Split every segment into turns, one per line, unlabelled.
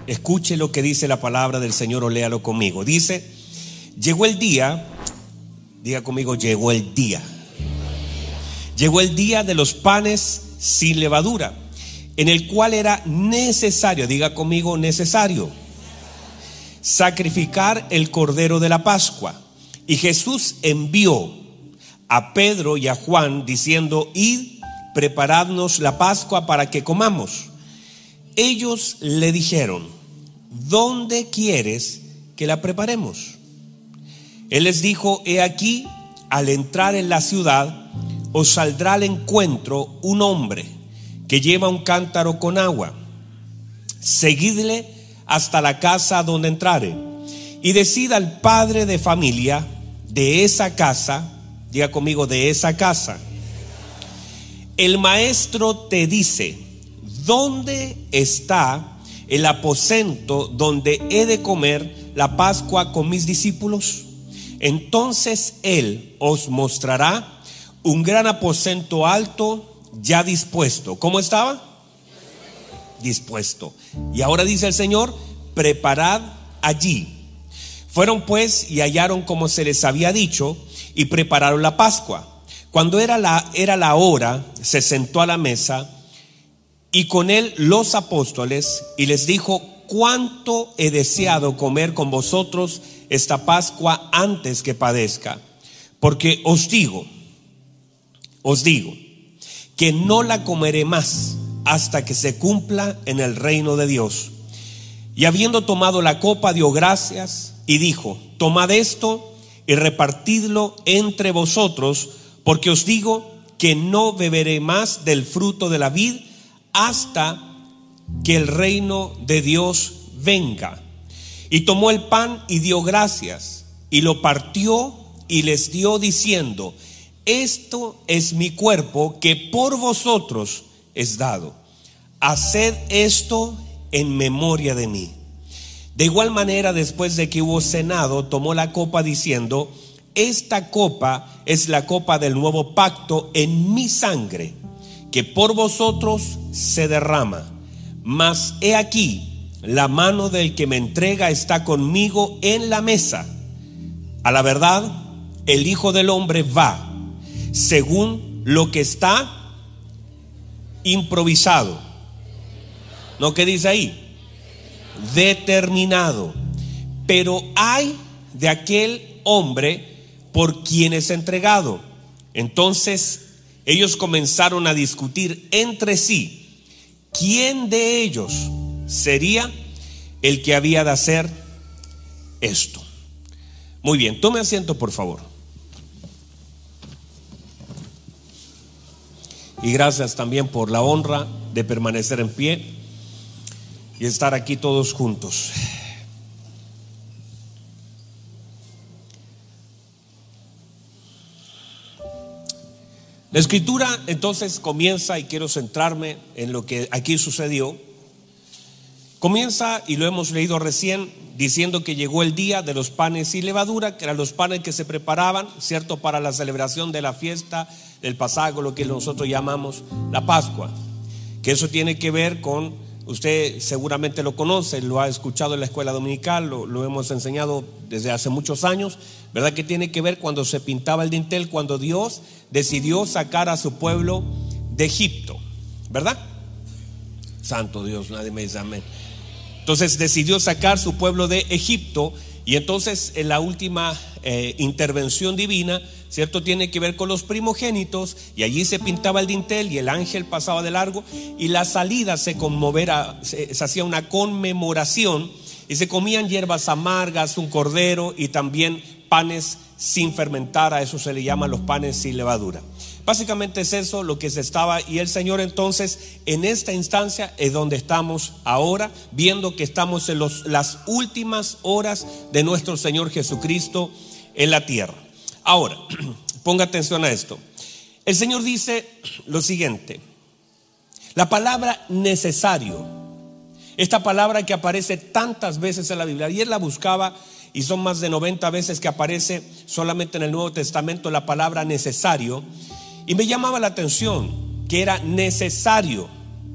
escuche lo que dice la palabra del Señor o léalo conmigo. Dice: llegó el día, diga conmigo, llegó el día. Llegó el día de los panes sin levadura, en el cual era necesario, diga conmigo, necesario, sacrificar el cordero de la Pascua. Y Jesús envió a Pedro y a Juan diciendo: id, preparadnos la Pascua para que comamos. Ellos le dijeron: ¿dónde quieres que la preparemos? Él les dijo: he aquí, al entrar en la ciudad, os saldrá al encuentro un hombre que lleva un cántaro con agua. Seguidle hasta la casa donde entrare, y decid al padre de familia de esa casa, diga conmigo, de esa casa: el maestro te dice, ¿dónde está el aposento donde he de comer la Pascua con mis discípulos? Entonces él os mostrará un gran aposento alto, ya dispuesto. ¿Cómo estaba? Dispuesto. Y ahora dice el Señor: preparad allí. Fueron pues y hallaron como se les había dicho, y prepararon la Pascua. Cuando era la hora, se sentó a la mesa, y con él los apóstoles, y les dijo: cuánto he deseado comer con vosotros esta Pascua antes que padezca, porque os digo que no la comeré más hasta que se cumpla en el reino de Dios. Y habiendo tomado la copa, dio gracias y dijo: tomad esto y repartidlo entre vosotros, porque os digo que no beberé más del fruto de la vid hasta que el reino de Dios venga. Y tomó el pan y dio gracias y lo partió y les dio diciendo: esto es mi cuerpo que por vosotros es dado. Haced esto en memoria de mí. De igual manera, después de que hubo cenado, tomó la copa diciendo: esta copa es la copa del nuevo pacto en mi sangre, que por vosotros se derrama. Mas he aquí, la mano del que me entrega está conmigo en la mesa. A la verdad, el Hijo del Hombre va según lo que está improvisado. ¿No? ¿Qué dice ahí? Determinado. Pero hay de aquel hombre por quien es entregado. Entonces ellos comenzaron a discutir entre sí quién de ellos sería el que había de hacer esto. Muy bien, tome asiento, por favor. Y gracias también por la honra de permanecer en pie y estar aquí todos juntos. La escritura entonces comienza, y quiero centrarme en lo que aquí sucedió. Comienza, y lo hemos leído recién, diciendo que llegó el día de los panes sin levadura, que eran los panes que se preparaban, ¿cierto?, para la celebración de la fiesta del Pasago, lo que nosotros llamamos la Pascua. Que eso tiene que ver con, usted seguramente lo conoce, lo ha escuchado en la escuela dominical, lo hemos enseñado desde hace muchos años, ¿verdad? Que tiene que ver cuando se pintaba el dintel, cuando Dios decidió sacar a su pueblo de Egipto, ¿verdad? Santo Dios, nadie me dice amén. Entonces decidió sacar su pueblo de Egipto, y entonces en la última intervención divina, ¿cierto?, tiene que ver con los primogénitos, y allí se pintaba el dintel y el ángel pasaba de largo, y la salida se hacía una conmemoración, y se comían hierbas amargas, un cordero y también panes sin fermentar. A eso se le llaman los panes sin levadura. Básicamente es eso lo que se estaba, y el Señor entonces en esta instancia es donde estamos ahora, viendo que estamos en las últimas horas de nuestro Señor Jesucristo en la tierra. Ahora, ponga atención a esto. El Señor dice lo siguiente: la palabra necesario, esta palabra que aparece tantas veces en la Biblia, ayer la buscaba y son más de 90 veces que aparece solamente en el Nuevo Testamento la palabra necesario. Y me llamaba la atención que era necesario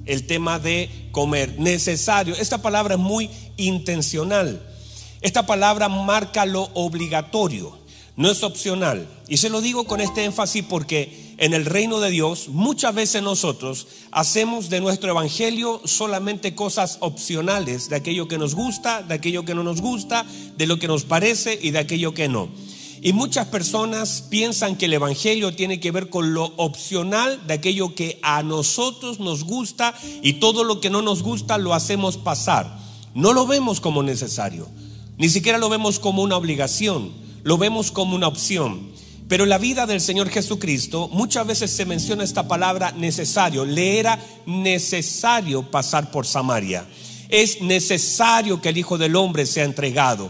el tema de comer. Necesario. Esta palabra es muy intencional. Esta palabra marca lo obligatorio, no es opcional. Y se lo digo con este énfasis porque en el reino de Dios muchas veces nosotros hacemos de nuestro evangelio solamente cosas opcionales, de aquello que nos gusta, de aquello que no nos gusta, de lo que nos parece y de aquello que no. Y muchas personas piensan que el evangelio tiene que ver con lo opcional, de aquello que a nosotros nos gusta, y todo lo que no nos gusta lo hacemos pasar. No lo vemos como necesario, ni siquiera lo vemos como una obligación, lo vemos como una opción. Pero en la vida del Señor Jesucristo muchas veces se menciona esta palabra necesario. Le era necesario pasar por Samaria. Es necesario que el Hijo del Hombre sea entregado.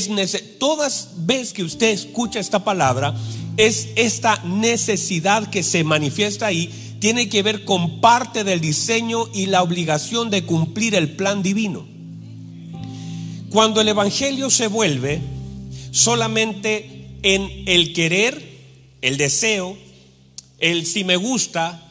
Todas veces que usted escucha esta palabra, es esta necesidad que se manifiesta ahí, tiene que ver con parte del diseño y la obligación de cumplir el plan divino. Cuando el evangelio se vuelve solamente en el querer, el deseo, el si me gusta,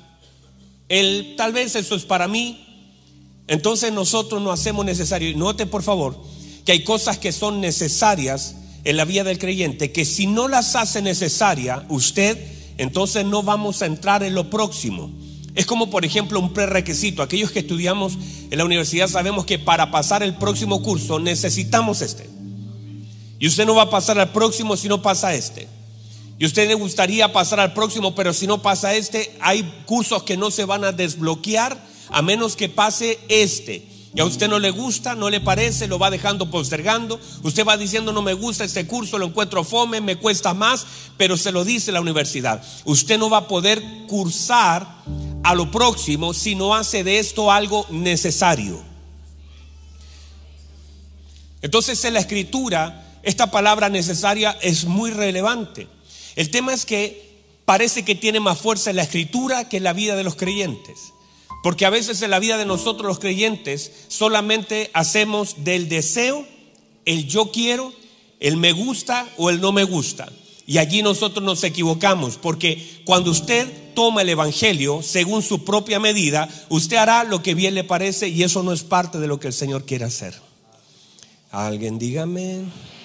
el tal vez eso es para mí, entonces nosotros no hacemos necesario. Y note por favor que hay cosas que son necesarias en la vida del creyente, que si no las hace necesaria usted, entonces no vamos a entrar en lo próximo. Es como por ejemplo un prerequisito. Aquellos que estudiamos en la universidad sabemos que para pasar el próximo curso necesitamos este. Y usted no va a pasar al próximo si no pasa este. Y usted le gustaría pasar al próximo, pero si no pasa este, hay cursos que no se van a desbloquear a menos que pase este. Y a usted no le gusta, no le parece, lo va dejando postergando. Usted va diciendo no me gusta este curso, lo encuentro fome, me cuesta más, pero se lo dice la universidad. Usted no va a poder cursar a lo próximo si no hace de esto algo necesario. Entonces en la escritura esta palabra necesaria es muy relevante. El tema es que parece que tiene más fuerza en la escritura que en la vida de los creyentes. Porque a veces en la vida de nosotros los creyentes solamente hacemos del deseo el yo quiero, el me gusta o el no me gusta. Y allí nosotros nos equivocamos, porque cuando usted toma el evangelio según su propia medida, usted hará lo que bien le parece, y eso no es parte de lo que el Señor quiere hacer. Alguien dígame.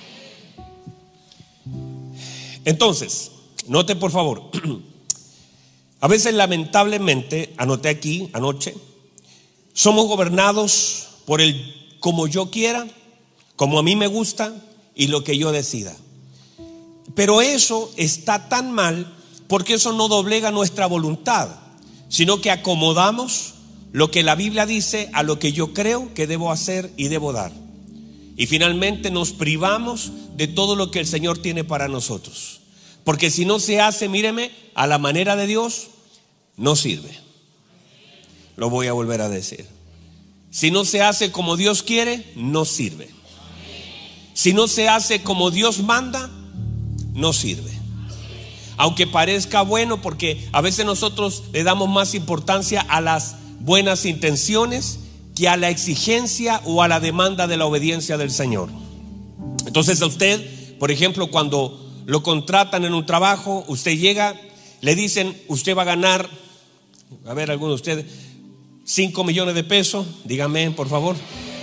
Entonces, note por favor. A veces lamentablemente, anoté aquí anoche, somos gobernados por el como yo quiera, como a mí me gusta y lo que yo decida. Pero eso está tan mal, porque eso no doblega nuestra voluntad, sino que acomodamos lo que la Biblia dice a lo que yo creo que debo hacer y debo dar. Y finalmente nos privamos de todo lo que el Señor tiene para nosotros. Porque si no se hace, míreme, a la manera de Dios, no sirve. Lo voy a volver a decir. Si no se hace como Dios quiere, no sirve. Si no se hace como Dios manda, no sirve. Aunque parezca bueno, porque a veces nosotros le damos más importancia a las buenas intenciones que a la exigencia o a la demanda de la obediencia del Señor. Entonces a usted, por ejemplo, cuando lo contratan en un trabajo, usted llega, le dicen, usted va a ganar, a ver, alguno de ustedes, 5 millones de pesos, dígame por favor.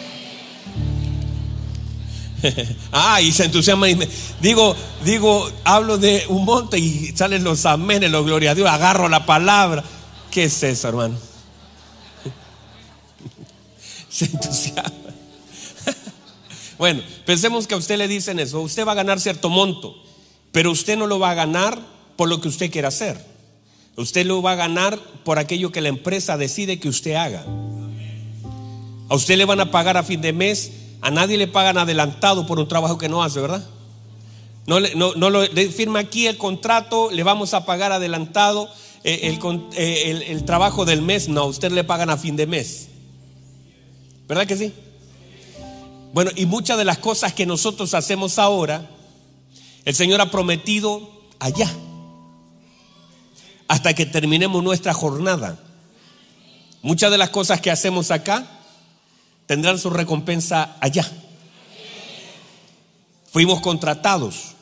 Y se entusiasma y digo, hablo de un monte y salen los amenes, los gloria a Dios, agarro la palabra. ¿Qué es eso, hermano? Se entusiasma. Bueno, pensemos que a usted le dicen eso, usted va a ganar cierto monto, pero usted no lo va a ganar por lo que usted quiera hacer. Usted lo va a ganar por aquello que la empresa decide que usted haga. A usted le van a pagar a fin de mes. A nadie le pagan adelantado por un trabajo que no hace, ¿verdad? No le firma aquí el contrato, le vamos a pagar adelantado el trabajo del mes. No, a usted le pagan a fin de mes, ¿verdad que sí? Bueno, y muchas de las cosas que nosotros hacemos ahora, el Señor ha prometido allá, hasta que terminemos nuestra jornada. Muchas de las cosas que hacemos acá tendrán su recompensa allá. Fuimos contratados,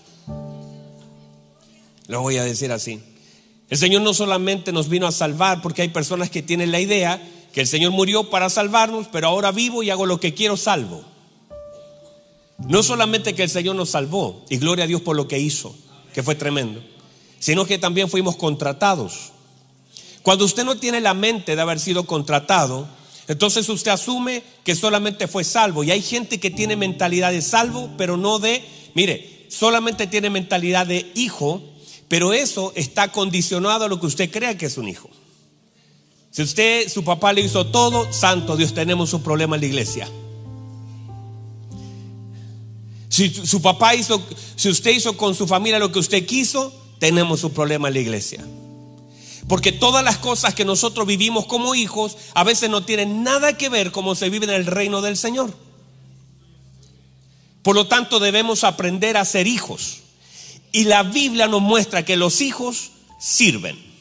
lo voy a decir así. El Señor no solamente nos vino a salvar, porque hay personas que tienen la idea que el Señor murió para salvarnos, pero ahora vivo y hago lo que quiero, salvo. No solamente que el Señor nos salvó, y gloria a Dios por lo que hizo, que fue tremendo, sino que también fuimos contratados. Cuando usted no tiene la mente de haber sido contratado, entonces usted asume que solamente fue salvo. Y hay gente que tiene mentalidad de salvo, pero no de, mire, solamente tiene mentalidad de hijo, pero eso está condicionado a lo que usted crea que es un hijo. Si su papá le hizo todo, santo Dios, tenemos un problema en la iglesia. Si usted hizo con su familia lo que usted quiso, tenemos un problema en la iglesia. Porque todas las cosas que nosotros vivimos como hijos a veces no tienen nada que ver cómo se vive en el reino del Señor. Por lo tanto, debemos aprender a ser hijos. Y la Biblia nos muestra que los hijos sirven.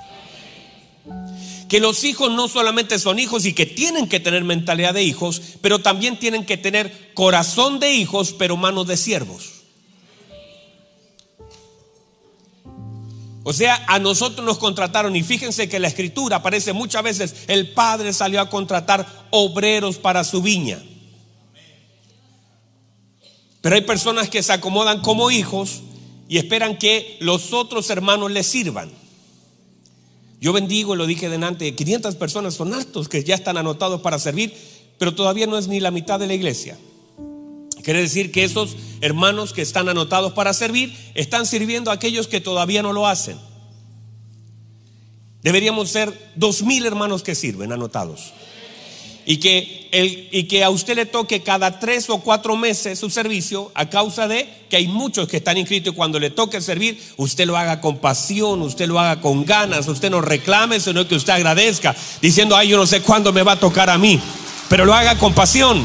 Que los hijos no solamente son hijos y que tienen que tener mentalidad de hijos, pero también tienen que tener corazón de hijos, pero manos de siervos. O sea, a nosotros nos contrataron, y fíjense que en la escritura aparece muchas veces: el padre salió a contratar obreros para su viña. Pero hay personas que se acomodan como hijos y esperan que los otros hermanos les sirvan. Yo bendigo, lo dije delante, 500 personas son hartos que ya están anotados para servir, pero todavía no es ni la mitad de la iglesia. Quiere decir que esos hermanos que están anotados para servir están sirviendo a aquellos que todavía no lo hacen. Deberíamos ser 2,000 hermanos que sirven anotados. Y que a usted le toque cada 3 o 4 meses su servicio, a causa de que hay muchos que están inscritos, y cuando le toque servir, usted lo haga con pasión, usted lo haga con ganas, usted no reclame, sino que usted agradezca, diciendo: ay, yo no sé cuándo me va a tocar a mí, pero lo haga con pasión.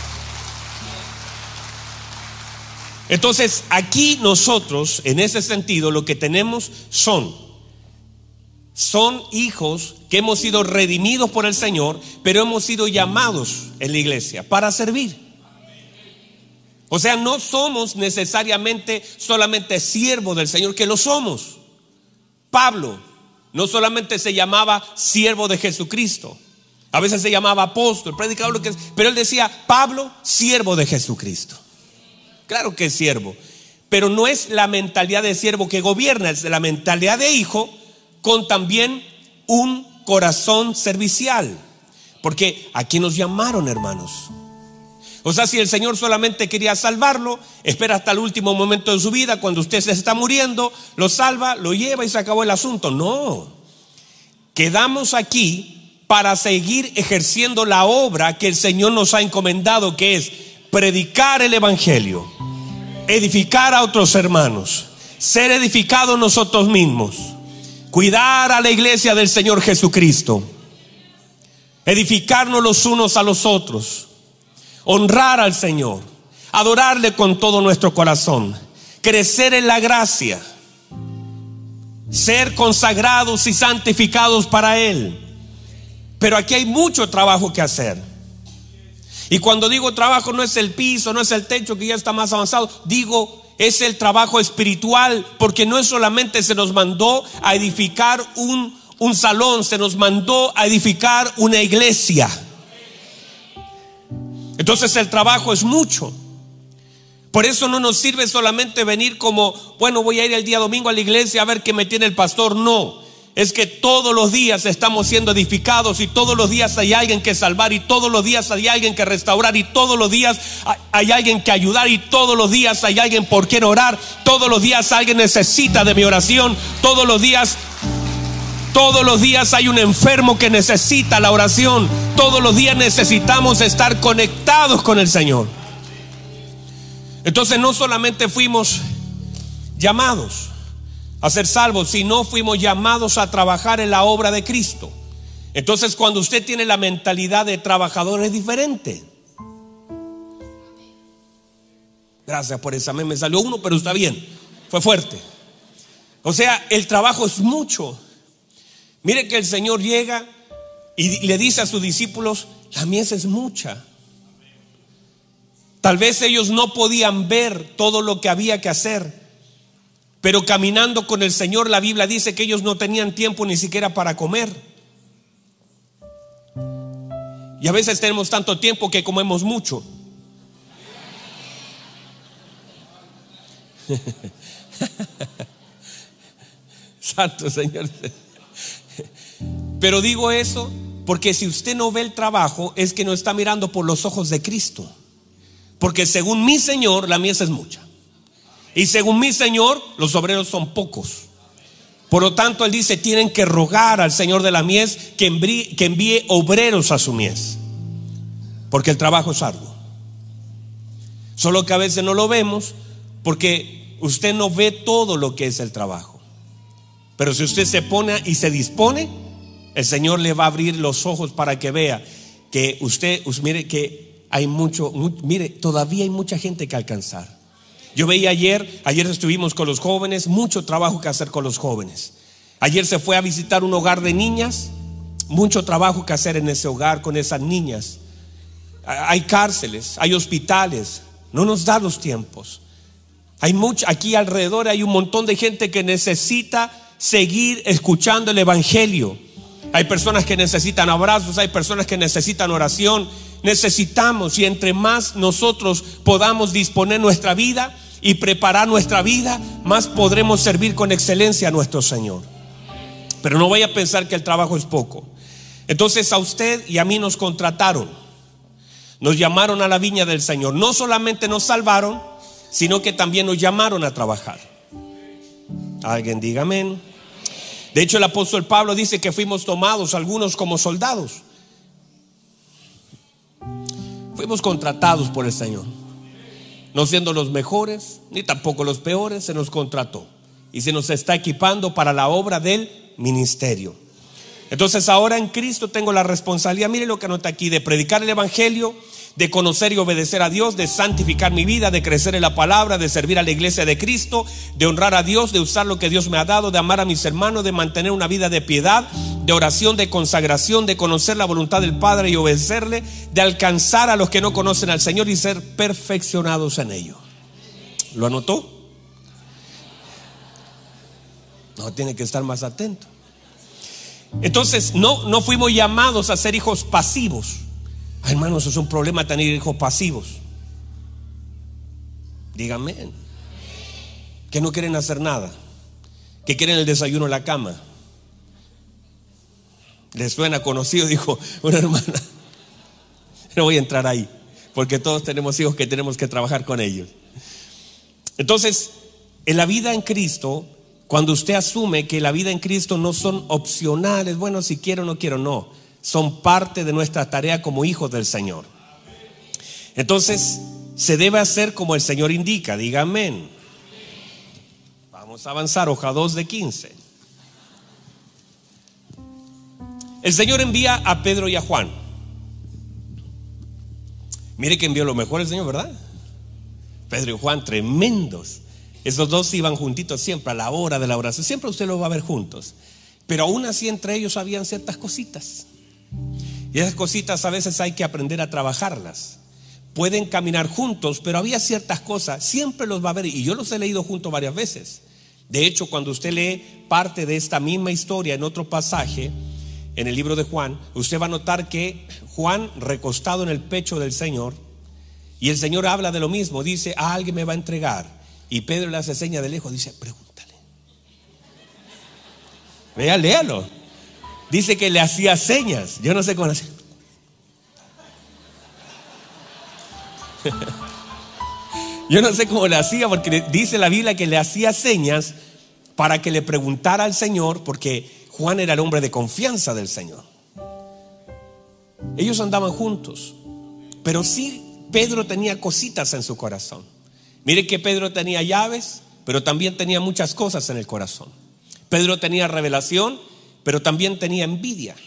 Entonces, aquí nosotros, en ese sentido, lo que tenemos son hijos que hemos sido redimidos por el Señor, pero hemos sido llamados en la iglesia para servir. O sea, no somos necesariamente solamente siervos del Señor, que lo somos. Pablo no solamente se llamaba siervo de Jesucristo, a veces se llamaba apóstol, predicador, pero él decía: Pablo, siervo de Jesucristo. Claro que es siervo, pero no es la mentalidad de siervo que gobierna, es la mentalidad de hijo con también un corazón servicial. Porque aquí nos llamaron, hermanos. O sea, si el Señor solamente quería salvarlo, espera hasta el último momento de su vida, cuando usted se está muriendo, lo salva, lo lleva y se acabó el asunto. No, quedamos aquí para seguir ejerciendo la obra que el Señor nos ha encomendado, que es predicar el evangelio, edificar a otros hermanos, ser edificados nosotros mismos, cuidar a la iglesia del Señor Jesucristo, edificarnos los unos a los otros, honrar al Señor, adorarle con todo nuestro corazón, crecer en la gracia, ser consagrados y santificados para Él. Pero aquí hay mucho trabajo que hacer. Y cuando digo trabajo, no es el piso, no es el techo que ya está más avanzado, digo, es el trabajo espiritual, porque no es solamente se nos mandó a edificar un salón, se nos mandó a edificar una iglesia. Entonces el trabajo es mucho. Por eso no nos sirve solamente venir como: bueno, voy a ir el día domingo a la iglesia a ver qué me tiene el pastor. No, es que todos los días estamos siendo edificados, y todos los días hay alguien que salvar, y todos los días hay alguien que restaurar, y todos los días hay alguien que ayudar, y todos los días hay alguien por quien orar. Todos los días alguien necesita de mi oración. Todos los días hay un enfermo que necesita la oración. Todos los días necesitamos estar conectados con el Señor. Entonces no solamente fuimos llamados a ser salvos, sino fuimos llamados a trabajar en la obra de Cristo. Entonces, cuando usted tiene la mentalidad de trabajador, es diferente. Gracias por esa. Me salió uno, pero está bien, fue fuerte. O sea, el trabajo es mucho. Mire que el Señor llega y le dice a sus discípulos: la mies es mucha. Tal vez ellos no podían ver todo lo que había que hacer, pero caminando con el Señor, la Biblia dice que ellos no tenían tiempo ni siquiera para comer. Y a veces tenemos tanto tiempo que comemos mucho. Santo Señor. Pero digo eso porque si usted no ve el trabajo, es que no está mirando por los ojos de Cristo. Porque según mi Señor, la mies es mucha. Y según mi Señor, los obreros son pocos. Por lo tanto, Él dice, tienen que rogar al Señor de la mies que envíe obreros a su mies. Porque el trabajo es arduo. Solo que a veces no lo vemos porque usted no ve todo lo que es el trabajo. Pero si usted se pone y se dispone, el Señor le va a abrir los ojos para que vea que usted, mire que hay mire, todavía hay mucha gente que alcanzar. Yo veía ayer estuvimos con los jóvenes, mucho trabajo que hacer con los jóvenes. Ayer se fue a visitar un hogar de niñas, mucho trabajo que hacer en ese hogar con esas niñas. Hay cárceles, hay hospitales, no nos da los tiempos. Aquí alrededor hay un montón de gente que necesita seguir escuchando el evangelio. Hay personas que necesitan abrazos, hay personas que necesitan oración. Necesitamos, y entre más nosotros podamos disponer nuestra vida y preparar nuestra vida, más podremos servir con excelencia a nuestro Señor. Pero no vaya a pensar que el trabajo es poco. Entonces a usted y a mí nos contrataron, nos llamaron a la viña del Señor. No solamente nos salvaron, sino que también nos llamaron a trabajar. Alguien diga amén. De hecho, el apóstol Pablo dice que fuimos tomados algunos como soldados. Fuimos contratados por el Señor. No siendo los mejores, ni tampoco los peores, se nos contrató. Y se nos está equipando para la obra del ministerio. Entonces ahora en Cristo tengo la responsabilidad, mire lo que anota aquí, de predicar el evangelio, de conocer y obedecer a Dios, de santificar mi vida, de crecer en la palabra, de servir a la iglesia de Cristo, de honrar a Dios, de usar lo que Dios me ha dado, de amar a mis hermanos, de mantener una vida de piedad, de oración, de consagración, de conocer la voluntad del Padre y obedecerle, de alcanzar a los que no conocen al Señor y ser perfeccionados en ello. ¿Lo anotó? No, tiene que estar más atento. Entonces no fuimos llamados a ser hijos pasivos. Ay, hermanos, es un problema tener hijos pasivos. Díganme. Que no quieren hacer nada, que quieren el desayuno en la cama. ¿Les suena conocido? Dijo una hermana. No voy a entrar ahí, porque todos tenemos hijos que tenemos que trabajar con ellos. Entonces, en la vida en Cristo, cuando usted asume que la vida en Cristo no son opcionales, bueno, si quiero o no quiero, no, son parte de nuestra tarea como hijos del Señor. Entonces se debe hacer como el Señor indica. Diga amén. Vamos a avanzar, hoja 2 de 15. El Señor envía a Pedro y a Juan. Mire que envió lo mejor el Señor, ¿verdad? Pedro y Juan, tremendos. Esos dos iban juntitos siempre a la hora de la oración. Siempre usted los va a ver juntos. Pero aún así entre ellos habían ciertas cositas. Y esas cositas a veces hay que aprender a trabajarlas. Pueden caminar juntos, pero había ciertas cosas, siempre los va a ver. Y yo los he leído juntos varias veces. De hecho, cuando usted lee parte de esta misma historia en otro pasaje, en el libro de Juan, usted va a notar que Juan recostado en el pecho del Señor, y el Señor habla de lo mismo, dice, alguien me va a entregar. Y Pedro le hace seña de lejos, dice, pregúntale. Vea, léalo. Dice que le hacía señas. Yo no sé cómo hacía. Yo no sé cómo le hacía, porque dice la Biblia que le hacía señas para que le preguntara al Señor, porque Juan era el hombre de confianza del Señor. Ellos andaban juntos, pero sí Pedro tenía cositas en su corazón. Mire que Pedro tenía llaves, pero también tenía muchas cosas en el corazón. Pedro tenía revelación, pero también tenía envidia.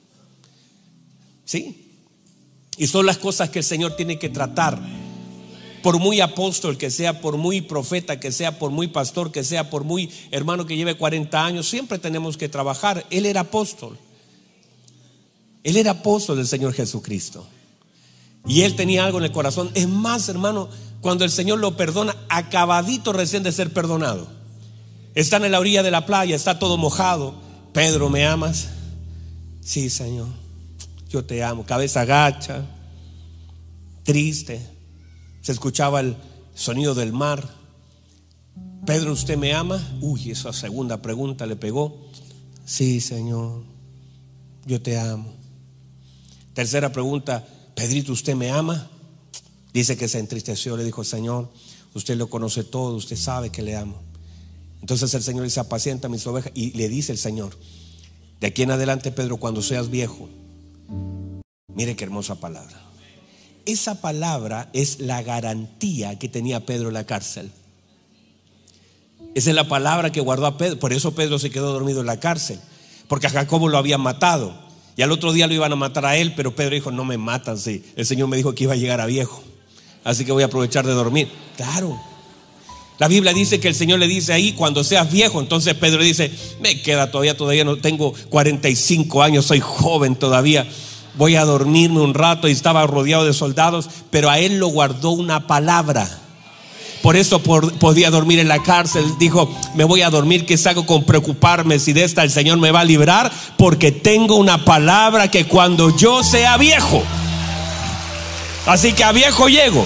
¿Sí? Y son las cosas que el Señor tiene que tratar. Por muy apóstol que sea, por muy profeta que sea, por muy pastor que sea, por muy hermano que lleve 40 años, siempre tenemos que trabajar. Él era apóstol. Él era apóstol del Señor Jesucristo. Y él tenía algo en el corazón. Es más, hermano, cuando el Señor lo perdona, acabadito recién de ser perdonado, están en la orilla de la playa, está todo mojado. Pedro, ¿me amas? Sí, Señor. yo te amo. Cabeza gacha, triste. Se escuchaba el sonido del mar. Pedro, ¿usted me ama? Uy, esa segunda pregunta le pegó. Sí, Señor, yo te amo. Tercera pregunta, Pedrito, ¿usted me ama? Dice que se entristeció, le dijo, Señor, usted lo conoce todo, usted sabe que le amo. Entonces el Señor dice, apacienta mis ovejas. Y le dice el Señor, de aquí en adelante, Pedro, cuando seas viejo, mire qué hermosa palabra. Esa palabra es la garantía que tenía Pedro en la cárcel. Esa es la palabra que guardó a Pedro. Por eso Pedro se quedó dormido en la cárcel, porque a Jacobo lo habían matado y al otro día lo iban a matar a él. Pero Pedro dijo, no me matan, sí. El Señor me dijo que iba a llegar a viejo, así que voy a aprovechar de dormir. Claro, la Biblia dice que el Señor le dice ahí, cuando seas viejo. Entonces Pedro dice, me queda todavía no tengo 45 años, soy joven todavía, voy a dormirme un rato. Y estaba rodeado de soldados, pero a él lo guardó una palabra. Por eso podía dormir en la cárcel. Dijo, me voy a dormir, que salgo con preocuparme si de esta el Señor me va a librar, porque tengo una palabra que cuando yo sea viejo, así que a viejo llego.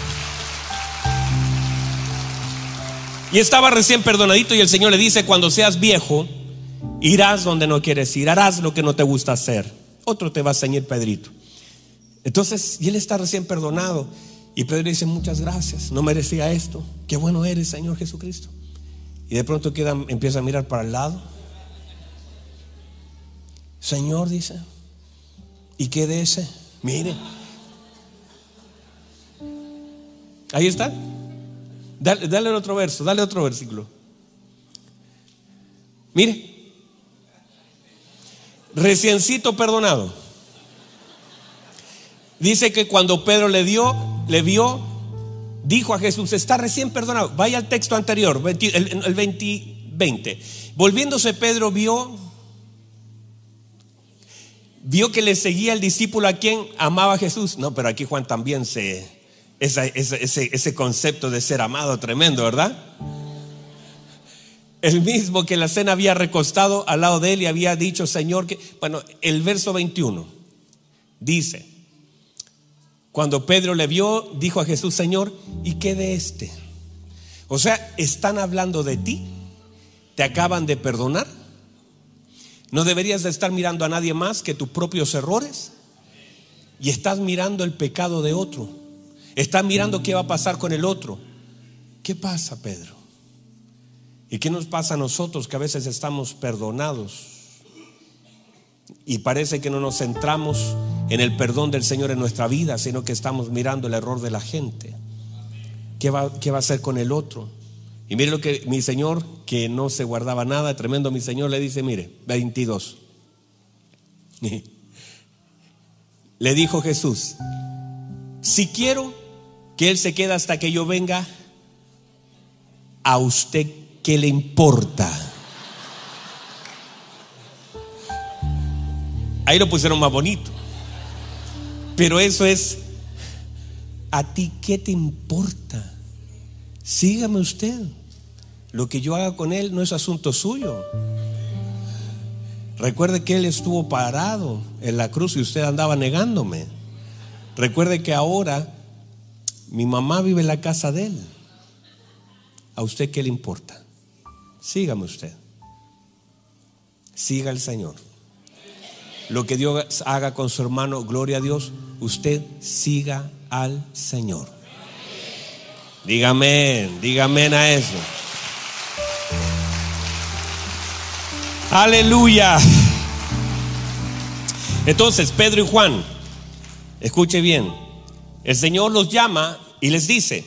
Y estaba recién perdonadito, y el Señor le dice, cuando seas viejo, irás donde no quieres ir, harás lo que no te gusta hacer. Otro te va a ceñir, Pedrito. Entonces, y él está recién perdonado. Y Pedro dice, muchas gracias, no merecía esto. Qué bueno eres, Señor Jesucristo. Y de pronto empieza a mirar para el lado. Señor, dice, ¿y qué de ese? Mire, ahí está. Dale otro verso, dale otro versículo. Mire, reciencito perdonado. Dice que cuando Pedro le vio, dijo a Jesús, está recién perdonado. Vaya al texto anterior, el 20. Volviéndose Pedro vio que le seguía el discípulo a quien amaba a Jesús. No, pero aquí Juan también ese concepto de ser amado tremendo, ¿verdad? El mismo que en la cena había recostado al lado de él y había dicho, Señor, que... Bueno, el verso 21 dice, cuando Pedro le vio, dijo a Jesús, Señor, ¿y qué de este? O sea, están hablando de ti, te acaban de perdonar. No deberías de estar mirando a nadie más que tus propios errores, y estás mirando el pecado de otro. Estás mirando qué va a pasar con el otro. ¿Qué pasa, Pedro? ¿Y qué nos pasa a nosotros que a veces estamos perdonados y parece que no nos centramos en el perdón del Señor en nuestra vida, sino que estamos mirando el error de la gente? ¿Qué va a hacer con el otro? Y mire lo que mi Señor, que no se guardaba nada, tremendo mi Señor, le dice, mire, 22. Le dijo Jesús, si quiero que Él se quede hasta que yo venga, ¿a usted qué le importa? Ahí lo pusieron más bonito, pero eso es, ¿a ti qué te importa? Sígame usted. Lo que yo haga con él no es asunto suyo. Recuerde que él estuvo parado en la cruz y usted andaba negándome. Recuerde que ahora mi mamá vive en la casa de él. ¿A usted qué le importa? Sígame usted. Siga al Señor. Lo que Dios haga con su hermano, gloria a Dios. Usted siga al Señor. Dígame a eso. Aleluya. Entonces Pedro y Juan, escuche bien, el Señor los llama y les dice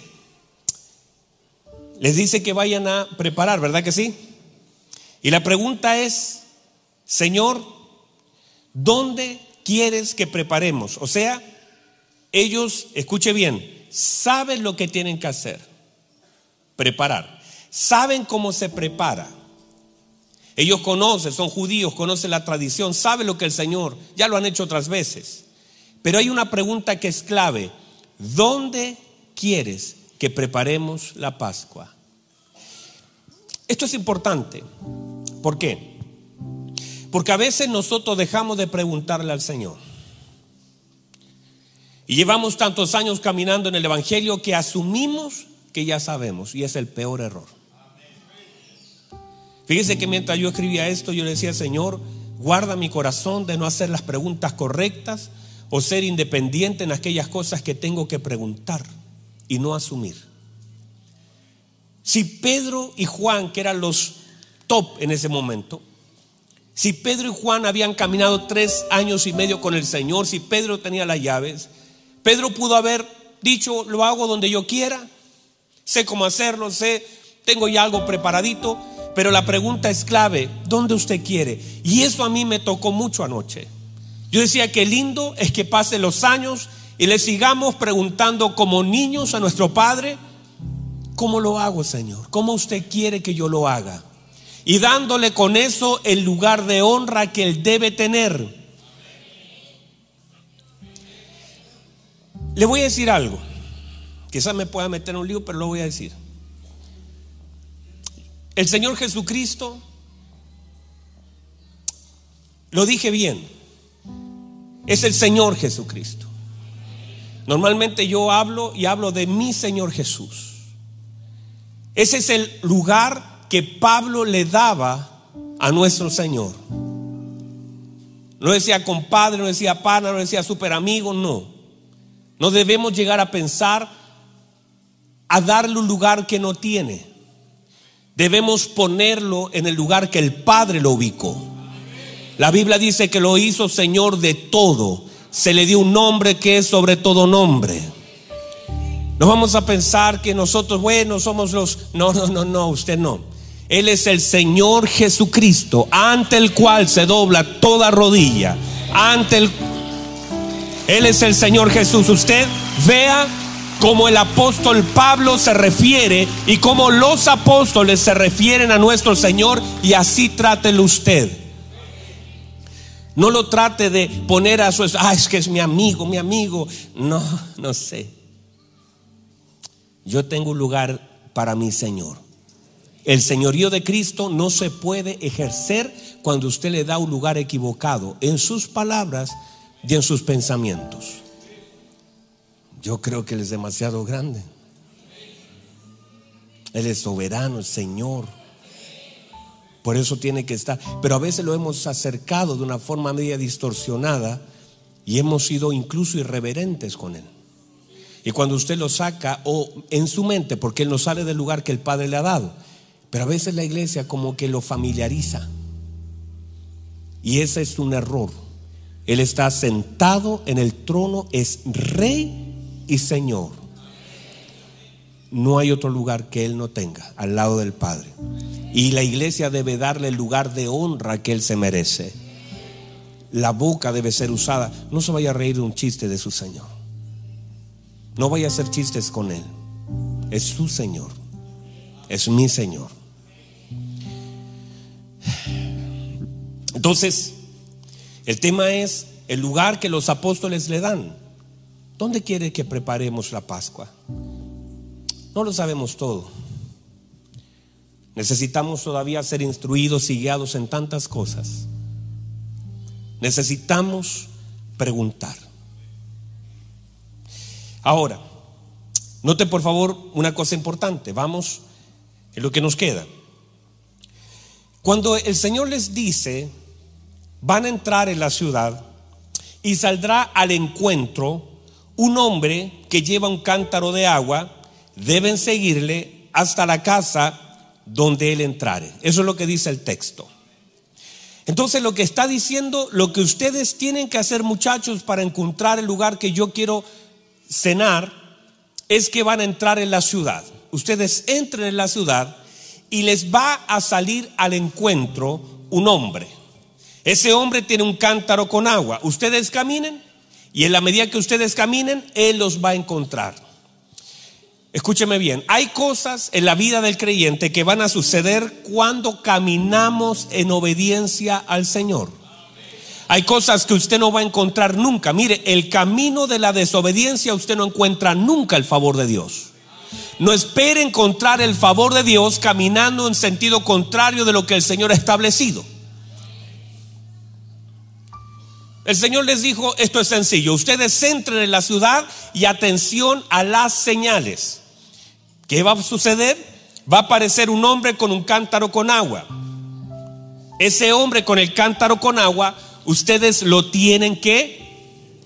que vayan a preparar, ¿verdad que sí? Y la pregunta es, Señor, ¿dónde quieres que preparemos? O sea, ellos, escuche bien, saben lo que tienen que hacer, preparar. Saben cómo se prepara. Ellos conocen, son judíos, conocen la tradición, saben lo que el Señor, ya lo han hecho otras veces. Pero hay una pregunta que es clave: ¿dónde quieres que preparemos la Pascua? Esto es importante. ¿Por qué? Porque a veces nosotros dejamos de preguntarle al Señor. Y llevamos tantos años caminando en el Evangelio que asumimos que ya sabemos, y es el peor error. Fíjese que mientras yo escribía esto, yo le decía: Señor, guarda mi corazón de no hacer las preguntas correctas o ser independiente en aquellas cosas que tengo que preguntar y no asumir. Si Pedro y Juan, que eran los top en ese momento, si Pedro y Juan habían caminado 3 años y medio con el Señor, si Pedro tenía las llaves, Pedro pudo haber dicho: lo hago donde yo quiera, sé cómo hacerlo, tengo ya algo preparadito. Pero la pregunta es clave: ¿dónde usted quiere? Y eso a mí me tocó mucho anoche. Yo decía: qué lindo es que pasen los años y le sigamos preguntando como niños a nuestro Padre: ¿cómo lo hago, Señor? ¿Cómo usted quiere que yo lo haga? Y dándole con eso el lugar de honra que Él debe tener. Le voy a decir algo, quizás me pueda meter en un lío, pero lo voy a decir. El Señor Jesucristo, lo dije bien, es el Señor Jesucristo. Normalmente yo hablo de mi Señor Jesús. Ese es el lugar que Pablo le daba a nuestro Señor. No decía compadre, no decía pana, no decía super amigo, no. No debemos llegar a pensar a darle un lugar que no tiene. Debemos ponerlo en el lugar que el Padre lo ubicó. La Biblia dice que lo hizo Señor de todo. Se le dio un nombre que es sobre todo nombre. No vamos a pensar que nosotros, bueno, somos los... No, usted no. Él es el Señor Jesucristo, ante el cual se dobla toda rodilla. Él es el Señor Jesús. Usted vea como el apóstol Pablo se refiere y como los apóstoles se refieren a nuestro Señor, y así trátelo usted. No lo trate de poner a su... es que es mi amigo. No sé. Yo tengo un lugar para mi Señor. El señorío de Cristo no se puede ejercer cuando usted le da un lugar equivocado en sus palabras y en sus pensamientos. Yo creo que Él es demasiado grande. Él es soberano, el Señor. Por eso tiene que estar. Pero a veces lo hemos acercado de una forma media distorsionada y hemos sido incluso irreverentes con Él. Y cuando usted lo saca o en su mente, porque Él no sale del lugar que el Padre le ha dado, pero a veces la iglesia como que lo familiariza, y ese es un error. Él está sentado en el trono, es Rey y Señor. No hay otro lugar que Él no tenga al lado del Padre. Y la iglesia debe darle el lugar de honra que Él se merece. La boca debe ser usada. No se vaya a reír de un chiste de su Señor. No vaya a hacer chistes con Él. Es su Señor. Es mi Señor. Entonces, el tema es el lugar que los apóstoles le dan. ¿Dónde quiere que preparemos la Pascua? No lo sabemos todo. Necesitamos todavía ser instruidos y guiados en tantas cosas. Necesitamos preguntar. Ahora, note por favor una cosa importante. Vamos en lo que nos queda. Cuando el Señor les dice: van a entrar en la ciudad y saldrá al encuentro un hombre que lleva un cántaro de agua, deben seguirle hasta la casa donde él entrare. Eso es lo que dice el texto. Entonces lo que está diciendo: lo que ustedes tienen que hacer, muchachos, para encontrar el lugar que yo quiero cenar, es que van a entrar en la ciudad. Ustedes entren en la ciudad y les va a salir al encuentro un hombre. Ese hombre tiene un cántaro con agua. Ustedes caminen, y en la medida que ustedes caminen, Él los va a encontrar. Escúcheme bien, hay cosas en la vida del creyente que van a suceder cuando caminamos en obediencia al Señor. Hay cosas que usted no va a encontrar nunca. Mire, el camino de la desobediencia, usted no encuentra nunca el favor de Dios. No espere encontrar el favor de Dios caminando en sentido contrario de lo que el Señor ha establecido. El Señor les dijo, esto es sencillo, ustedes entren en la ciudad y atención a las señales. ¿Qué va a suceder? Va a aparecer un hombre con un cántaro con agua. Ese hombre con el cántaro con agua, ustedes lo tienen que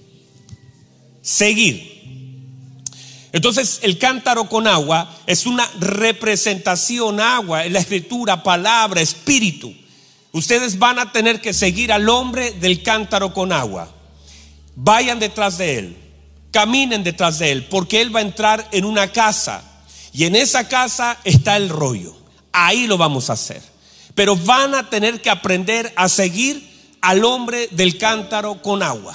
seguir. Entonces el cántaro con agua es una representación, agua, en la escritura, palabra, espíritu. Ustedes van a tener que seguir al hombre del cántaro con agua. Vayan detrás de él, caminen detrás de él, porque él va a entrar en una casa y en esa casa está el rollo. Ahí lo vamos a hacer. Pero van a tener que aprender a seguir al hombre del cántaro con agua.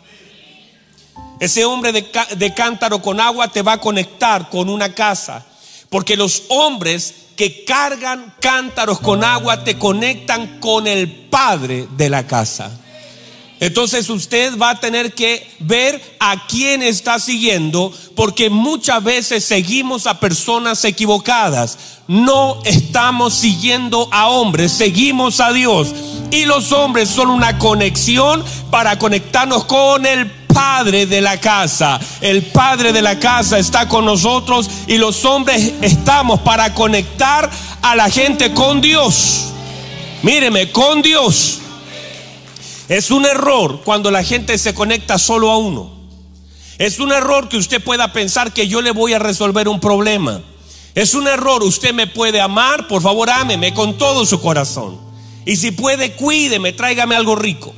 Ese hombre de cántaro con agua te va a conectar con una casa, porque los hombres que cargan cántaros con agua te conectan con el padre de la casa. Entonces usted va a tener que ver a quién está siguiendo, porque muchas veces seguimos a personas equivocadas. No estamos siguiendo a hombres, seguimos a Dios. Y los hombres son una conexión para conectarnos con el padre de la casa. El padre de la casa está con nosotros y los hombres estamos para conectar a la gente con Dios. Míreme, con Dios. Es un error cuando la gente se conecta solo a uno. Es un error que usted pueda pensar que yo le voy a resolver un problema. Es un error, usted me puede amar, por favor ámeme con todo su corazón. Y si puede, cuídeme, tráigame algo rico.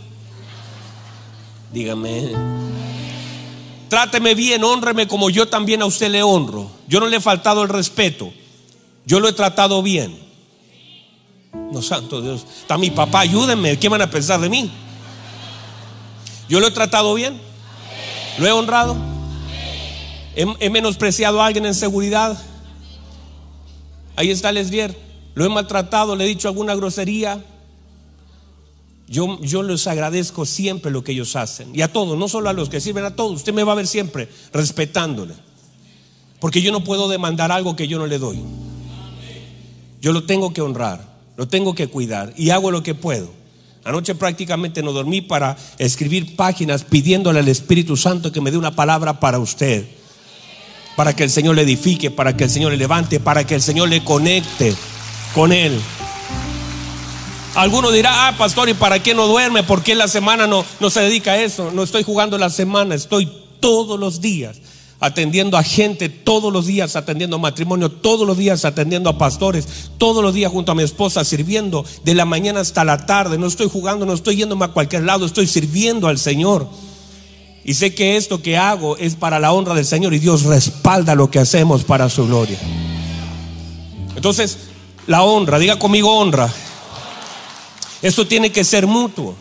Dígame. Tráteme bien, hónreme como yo también a usted le honro. Yo no le he faltado el respeto, yo lo he tratado bien. No, santo Dios, está mi papá, ayúdenme, ¿qué van a pensar de mí? Yo lo he tratado bien, lo he honrado, he menospreciado a alguien en seguridad. Ahí está Lesbier, lo he maltratado, le he dicho alguna grosería. Yo les agradezco siempre lo que ellos hacen, y a todos, no solo a los que sirven, a todos. Usted me va a ver siempre respetándole, porque yo no puedo demandar algo que yo no le doy. Yo lo tengo que honrar, lo tengo que cuidar, y hago lo que puedo. Anoche prácticamente no dormí para escribir páginas pidiéndole al Espíritu Santo que me dé una palabra para usted, para que el Señor le edifique, para que el Señor le levante, para que el Señor le conecte con Él. Alguno dirá, pastor, ¿y para qué no duerme? ¿Por qué la semana no se dedica a eso? No estoy jugando la semana, estoy todos los días atendiendo a gente, todos los días atendiendo a matrimonio, todos los días atendiendo a pastores, todos los días junto a mi esposa sirviendo de la mañana hasta la tarde. No estoy jugando, no estoy yéndome a cualquier lado, estoy sirviendo al Señor. Y sé que esto que hago es para la honra del Señor, y Dios respalda lo que hacemos para su gloria. Entonces, la honra, diga conmigo honra. Esto tiene que ser mutuo.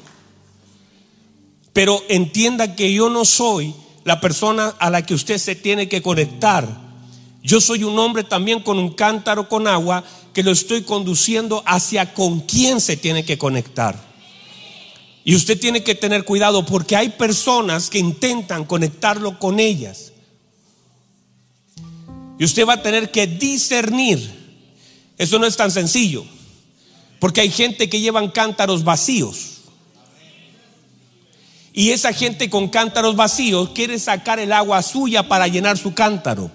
Pero entienda que yo no soy la persona a la que usted se tiene que conectar. Yo soy un hombre también con un cántaro con agua que lo estoy conduciendo hacia con quién se tiene que conectar. Y usted tiene que tener cuidado, porque hay personas que intentan conectarlo con ellas. Y usted va a tener que discernir. Eso no es tan sencillo, porque hay gente que llevan cántaros vacíos. Y esa gente con cántaros vacíos quiere sacar el agua suya para llenar su cántaro.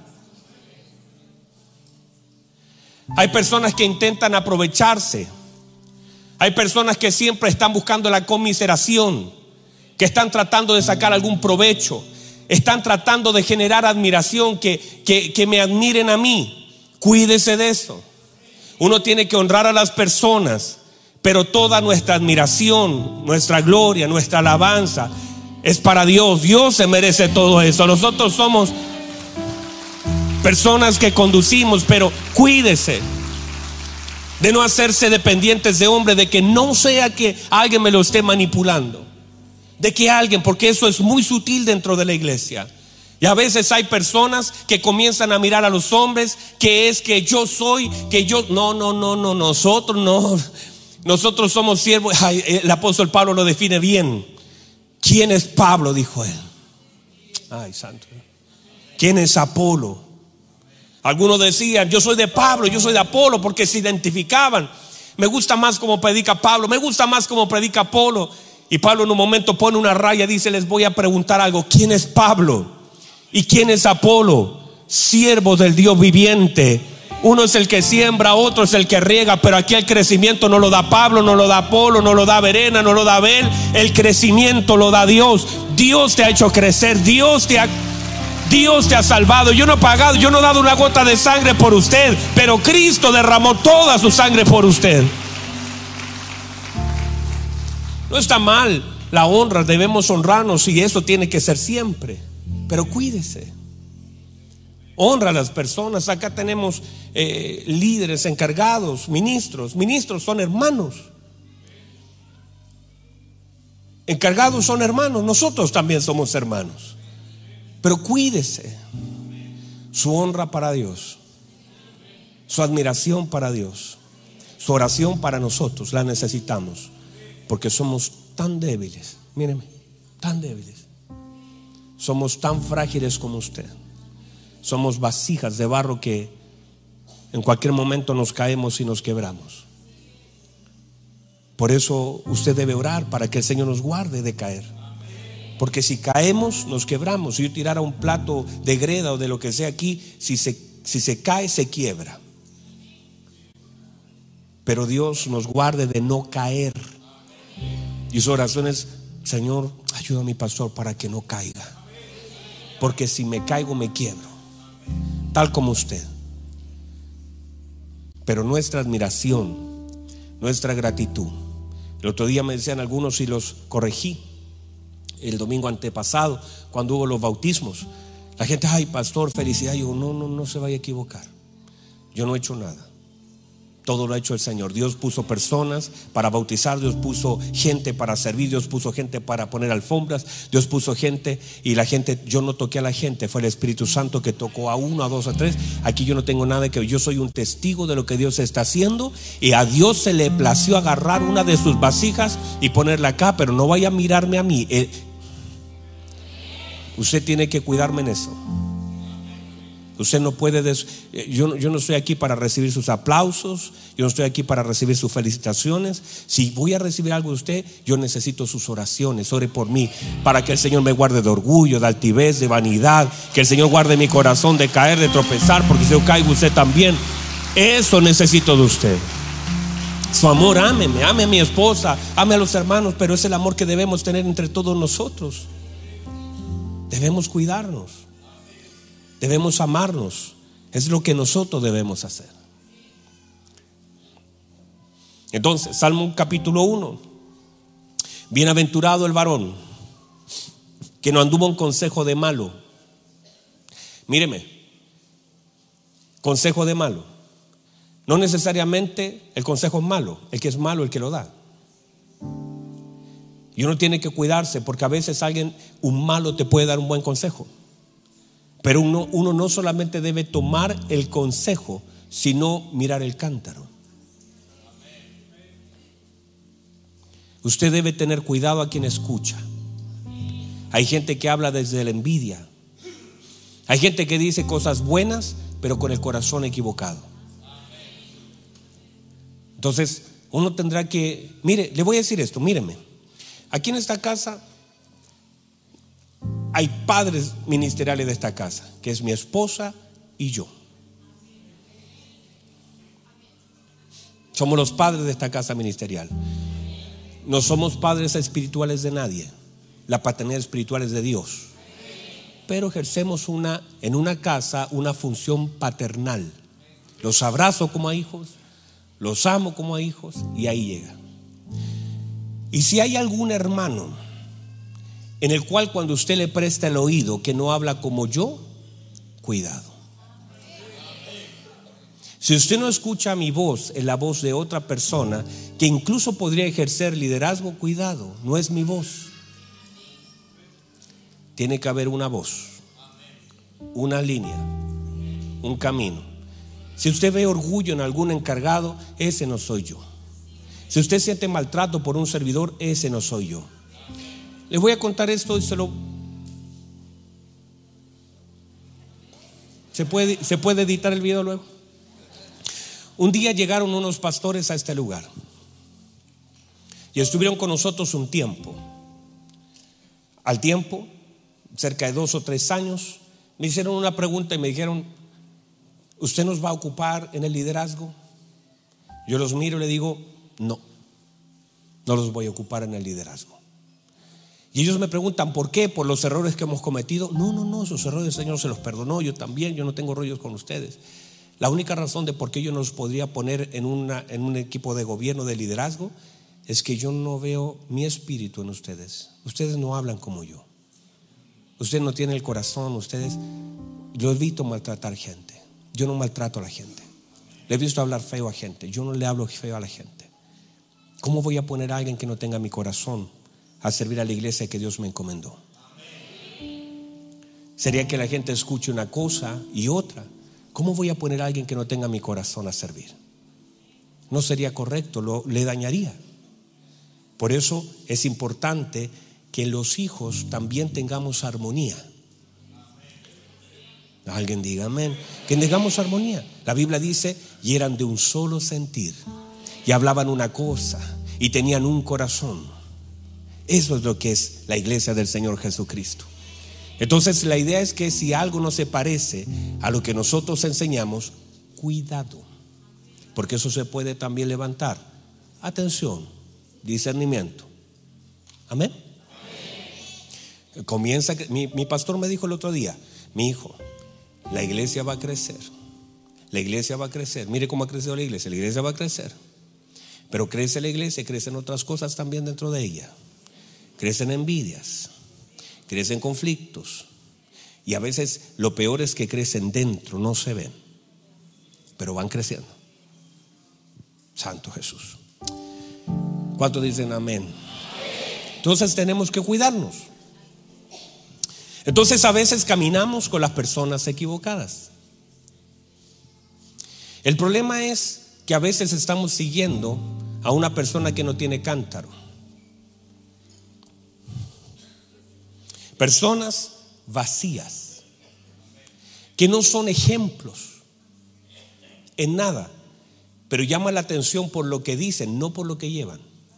Hay personas que intentan aprovecharse. Hay personas que siempre están buscando la conmiseración, que están tratando de sacar algún provecho, están tratando de generar admiración, que me admiren a mí. Cuídese de eso. Uno tiene que honrar a las personas, pero toda nuestra admiración, nuestra gloria, nuestra alabanza es para Dios. Dios se merece todo eso. Nosotros somos personas que conducimos, pero cuídese de no hacerse dependientes de hombre, de que no sea que alguien me lo esté manipulando, de que alguien, porque eso es muy sutil dentro de la iglesia. Y a veces hay personas que comienzan a mirar a los hombres, que es que yo soy, que yo, no, nosotros no. Nosotros somos siervos. Ay, el apóstol Pablo lo define bien. ¿Quién es Pablo?, dijo él. Ay, santo. ¿Quién es Apolo? Algunos decían, yo soy de Pablo, yo soy de Apolo, porque se identificaban. Me gusta más como predica Pablo, me gusta más como predica Apolo. Y Pablo en un momento pone una raya, dice: les voy a preguntar algo. ¿Quién es Pablo? ¿Y quién es Apolo? Siervos del Dios viviente. Uno es el que siembra, otro es el que riega, pero aquí el crecimiento no lo da Pablo, no lo da Apolo, no lo da Verena, no lo da Abel. El crecimiento lo da Dios. Dios te ha hecho crecer, Dios te ha salvado. Yo no he pagado, yo no he dado una gota de sangre por usted, pero Cristo derramó toda su sangre por usted. No está mal la honra, debemos honrarnos y eso tiene que ser siempre, pero cuídese. Honra a las personas. Acá tenemos líderes encargados, ministros. Ministros son hermanos. Encargados son hermanos. Nosotros también somos hermanos. Pero cuídese. Su honra para Dios, su admiración para Dios, su oración para nosotros la necesitamos, porque somos tan débiles. Míreme, tan débiles. Somos tan frágiles como usted. Somos vasijas de barro que en cualquier momento nos caemos y nos quebramos. Por eso usted debe orar para que el Señor nos guarde de caer. Porque si caemos, nos quebramos. Si yo tirara un plato de greda o de lo que sea aquí, si se cae, se quiebra. Pero Dios nos guarde de no caer. Y su oración es: Señor, ayuda a mi pastor para que no caiga, porque si me caigo me quiebro, tal como usted. Pero nuestra admiración, nuestra gratitud. El otro día me decían algunos y los corregí. El domingo antepasado, cuando hubo los bautismos, la gente: ay, pastor, felicidad. Yo: no se vaya a equivocar. Yo no he hecho nada. Todo lo ha hecho el Señor. Dios puso personas para bautizar, Dios puso gente para servir, Dios puso gente para poner alfombras, Dios puso gente, y la gente, yo no toqué a la gente, fue el Espíritu Santo que tocó a uno, a dos, a tres. Aquí yo no tengo nada que ver, yo soy un testigo de lo que Dios está haciendo, y a Dios se le plació agarrar una de sus vasijas y ponerla acá, pero no vaya a mirarme a mí. Usted tiene que cuidarme en eso. Usted no puede yo no estoy aquí para recibir sus aplausos, yo no estoy aquí para recibir sus felicitaciones. Si voy a recibir algo de usted, yo necesito sus oraciones. Ore por mí, para que el Señor me guarde de orgullo, de altivez, de vanidad. Que el Señor guarde mi corazón de caer, de tropezar, porque si yo caigo, usted también. Eso necesito de usted. Su amor, ámeme, ame a mi esposa, ame a los hermanos, pero es el amor que debemos tener entre todos nosotros. Debemos cuidarnos, debemos amarnos. Es lo que nosotros debemos hacer. Entonces, Salmo capítulo 1: bienaventurado el varón que no anduvo en consejo de malo. Míreme, consejo de malo. No necesariamente el consejo es malo, el que es malo el que lo da. Y uno tiene que cuidarse, porque a veces un malo te puede dar un buen consejo. Pero uno no solamente debe tomar el consejo, sino mirar el cántaro. Usted debe tener cuidado a quien escucha. Hay gente que habla desde la envidia. Hay gente que dice cosas buenas, pero con el corazón equivocado. Entonces uno tendrá que, mire, le voy a decir esto, míreme. Aquí en esta casa hay padres ministeriales de esta casa, que es mi esposa y yo. Somos los padres de esta casa ministerial. No somos padres espirituales de nadie. La paternidad espiritual es de Dios. Pero ejercemos en una casa una función paternal. Los abrazo como a hijos, los amo como a hijos, y ahí llega. Y si hay algún hermano en el cual cuando usted le presta el oído que no habla como yo, cuidado. Si usted no escucha mi voz en la voz de otra persona que incluso podría ejercer liderazgo, cuidado, no es mi voz. Tiene que haber una voz, una línea, un camino. Si usted ve orgullo en algún encargado, ese no soy yo. Si usted siente maltrato por un servidor, ese no soy yo. Les voy a contar esto y ¿Se puede editar el video luego? Un día llegaron unos pastores a este lugar y estuvieron con nosotros un tiempo. Al tiempo, cerca de 2 o 3 años, me hicieron una pregunta y me dijeron: ¿usted nos va a ocupar en el liderazgo? Yo los miro y le digo: no los voy a ocupar en el liderazgo. Y ellos me preguntan: ¿por qué? ¿Por los errores que hemos cometido? No, esos errores el Señor se los perdonó. Yo también, yo no tengo rollos con ustedes. La única razón de por qué yo no los podría poner en un equipo de gobierno, de liderazgo, es que yo no veo mi espíritu en ustedes. Ustedes no hablan como yo. Ustedes no tienen el corazón. Yo evito maltratar gente. Yo no maltrato a la gente. Le he visto hablar feo a gente. Yo no le hablo feo a la gente. ¿Cómo voy a poner a alguien que no tenga mi corazón a servir a la iglesia que Dios me encomendó? Sería que la gente escuche una cosa y otra. ¿Cómo voy a poner a alguien que no tenga mi corazón a servir? No sería correcto, le dañaría. Por eso es importante que los hijos también tengamos armonía. Alguien diga amén. Que tengamos armonía. La Biblia dice: y eran de un solo sentir, y hablaban una cosa, y tenían un corazón. Eso es lo que es la iglesia del Señor Jesucristo. Entonces la idea es que si algo no se parece a lo que nosotros enseñamos, cuidado, porque eso se puede también levantar. Atención, discernimiento. Amén. Comienza, mi pastor me dijo el otro día: mi hijo, la iglesia va a crecer. La iglesia va a crecer. Mire cómo ha crecido la iglesia va a crecer. Pero crece la iglesia, crecen otras cosas también dentro de ella. Crecen envidias, crecen conflictos, y a veces lo peor es que crecen dentro, no se ven, pero van creciendo. Santo Jesús. ¿Cuántos dicen amén? Entonces tenemos que cuidarnos. Entonces a veces caminamos con las personas equivocadas. El problema es que a veces estamos siguiendo a una persona que no tiene cántaro. Personas vacías, que no son ejemplos en nada, pero llama la atención por lo que dicen, no por lo que llevan.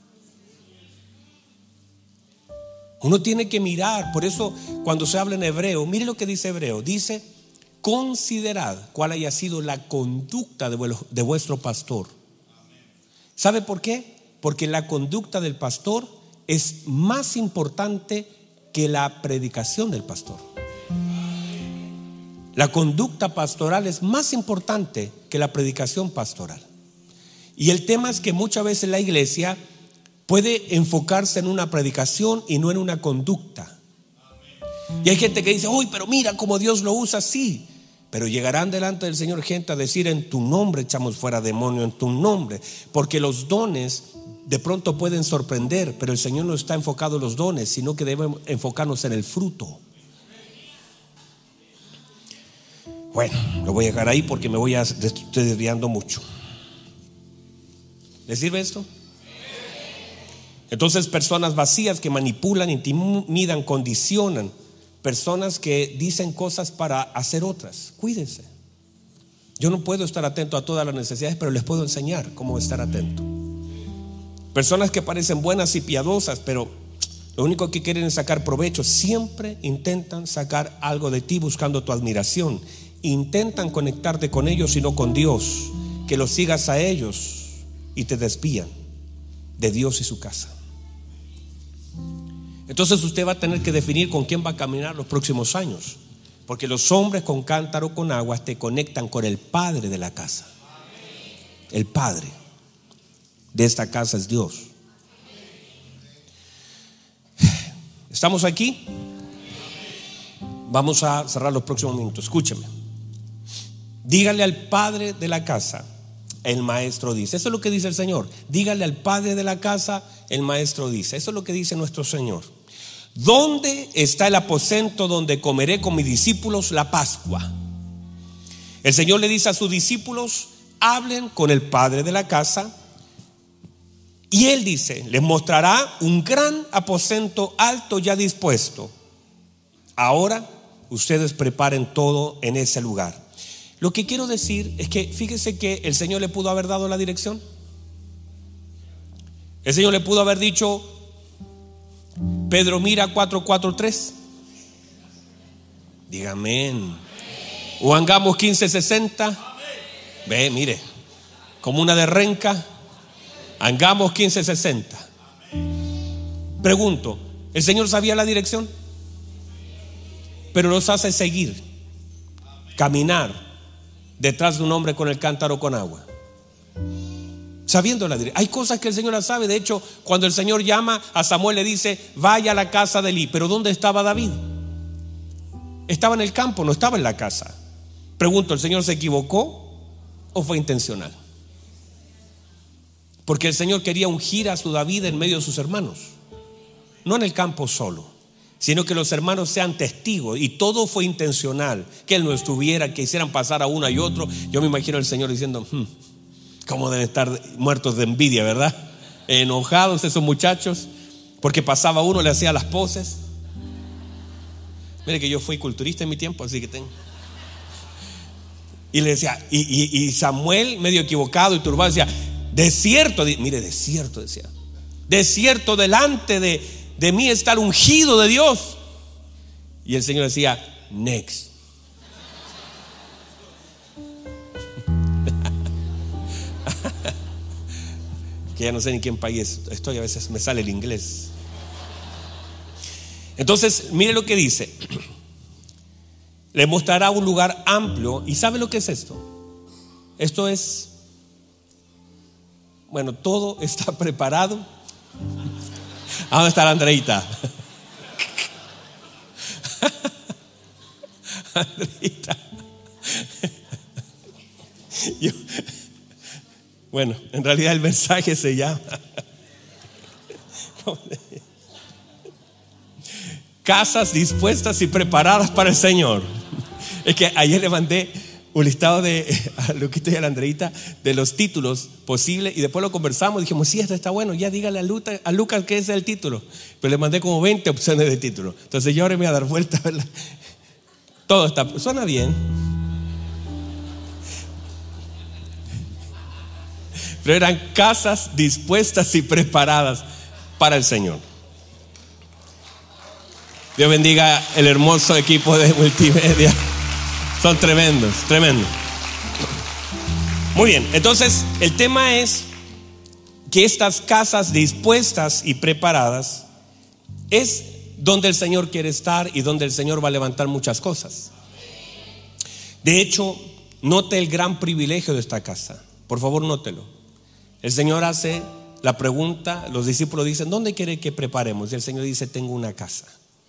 Uno tiene que mirar. Por eso cuando se habla en hebreo, mire lo que dice hebreo. Dice: considerad cuál haya sido la conducta de vuestro pastor. ¿Sabe por qué? Porque la conducta del pastor es más importante que la predicación del pastor. La conducta pastoral es más importante que la predicación pastoral. Y el tema es que muchas veces la iglesia puede enfocarse en una predicación y no en una conducta. Y hay gente que dice: uy, pero mira cómo Dios lo usa. Sí, pero llegarán delante del Señor gente a decir: en tu nombre echamos fuera demonio, en tu nombre. Porque los dones de pronto pueden sorprender, pero el Señor no está enfocado en los dones, sino que debemos enfocarnos en el fruto. Bueno, lo voy a dejar ahí porque me voy a estoy desviando mucho. ¿Le sirve esto? Entonces, personas vacías que manipulan, intimidan, condicionan. Personas que dicen cosas para hacer otras. Cuídense. Yo no puedo estar atento a todas las necesidades, pero les puedo enseñar cómo estar atento. Personas que parecen buenas y piadosas, pero lo único que quieren es sacar provecho. Siempre intentan sacar algo de ti buscando tu admiración. Intentan conectarte con ellos y no con Dios. Que los sigas a ellos y te desvían de Dios y su casa. Entonces usted va a tener que definir con quién va a caminar los próximos años. Porque los hombres con cántaro, con aguas, te conectan con el padre de la casa. El padre de esta casa es Dios. ¿Estamos aquí? Vamos a cerrar los próximos minutos. Escúcheme. Dígale al padre de la casa, el maestro dice. Eso es lo que dice el Señor. Dígale al padre de la casa, el maestro dice. Eso es lo que dice nuestro Señor. ¿Dónde está el aposento donde comeré con mis discípulos la Pascua? El Señor le dice a sus discípulos: hablen con el padre de la casa. Y él dice: les mostrará un gran aposento alto ya dispuesto. Ahora ustedes preparen todo en ese lugar. Lo que quiero decir es que fíjese que el Señor le pudo haber dado la dirección. El Señor le pudo haber dicho: Pedro, mira 4:4-3. Dígame. O hagamos 15:60. Ve, mire, como una de renca. Hagamos 15:60. Pregunto, ¿el Señor sabía la dirección? Pero nos hace seguir, caminar detrás de un hombre con el cántaro con agua, sabiendo la dirección. Hay cosas que el Señor las sabe. De hecho, cuando el Señor llama a Samuel, le dice: vaya a la casa de Elí. Pero ¿dónde estaba David? Estaba en el campo, no estaba en la casa. Pregunto, ¿el Señor se equivocó o fue intencional? Porque el Señor quería ungir a su David en medio de sus hermanos, no en el campo solo, sino que los hermanos sean testigos. Y todo fue intencional, que él no estuviera, que hicieran pasar a uno y otro. Yo me imagino al Señor diciendo: cómo deben estar muertos de envidia, ¿verdad? Enojados esos muchachos, porque pasaba uno, le hacía las poses. Mire que yo fui culturista en mi tiempo, así que tengo. Y le decía, y Samuel, medio equivocado y turbado, decía: desierto, mire, desierto, decía, desierto delante de mí está el ungido de Dios. Y el Señor decía: next. Que ya no sé ni qué país estoy, a veces me sale el inglés. Entonces, mire lo que dice: le mostrará un lugar amplio. ¿Y sabe lo que es esto? Esto es, bueno, todo está preparado. ¿A dónde está la Andreita? Andreita. Bueno, en realidad el mensaje se llama casas dispuestas y preparadas para el Señor. Es que ayer le mandé un listado a Luquito y a la Andreita de los títulos posibles, y después lo conversamos. Dijimos: sí, esto está bueno, ya dígale a Lucas que ese es el título. Pero le mandé como 20 opciones de título. Entonces yo ahora me voy a dar vuelta, ¿verdad? Todo está, suena bien. Pero eran casas dispuestas y preparadas para el Señor. Dios bendiga el hermoso equipo de multimedia. Son tremendos, tremendos. Muy bien, entonces el tema es que estas casas dispuestas y preparadas es donde el Señor quiere estar y donde el Señor va a levantar muchas cosas. De hecho, note el gran privilegio de esta casa. Por favor, nótelo. El Señor hace la pregunta, los discípulos dicen: ¿dónde quiere que preparemos? Y el Señor dice: tengo una casa.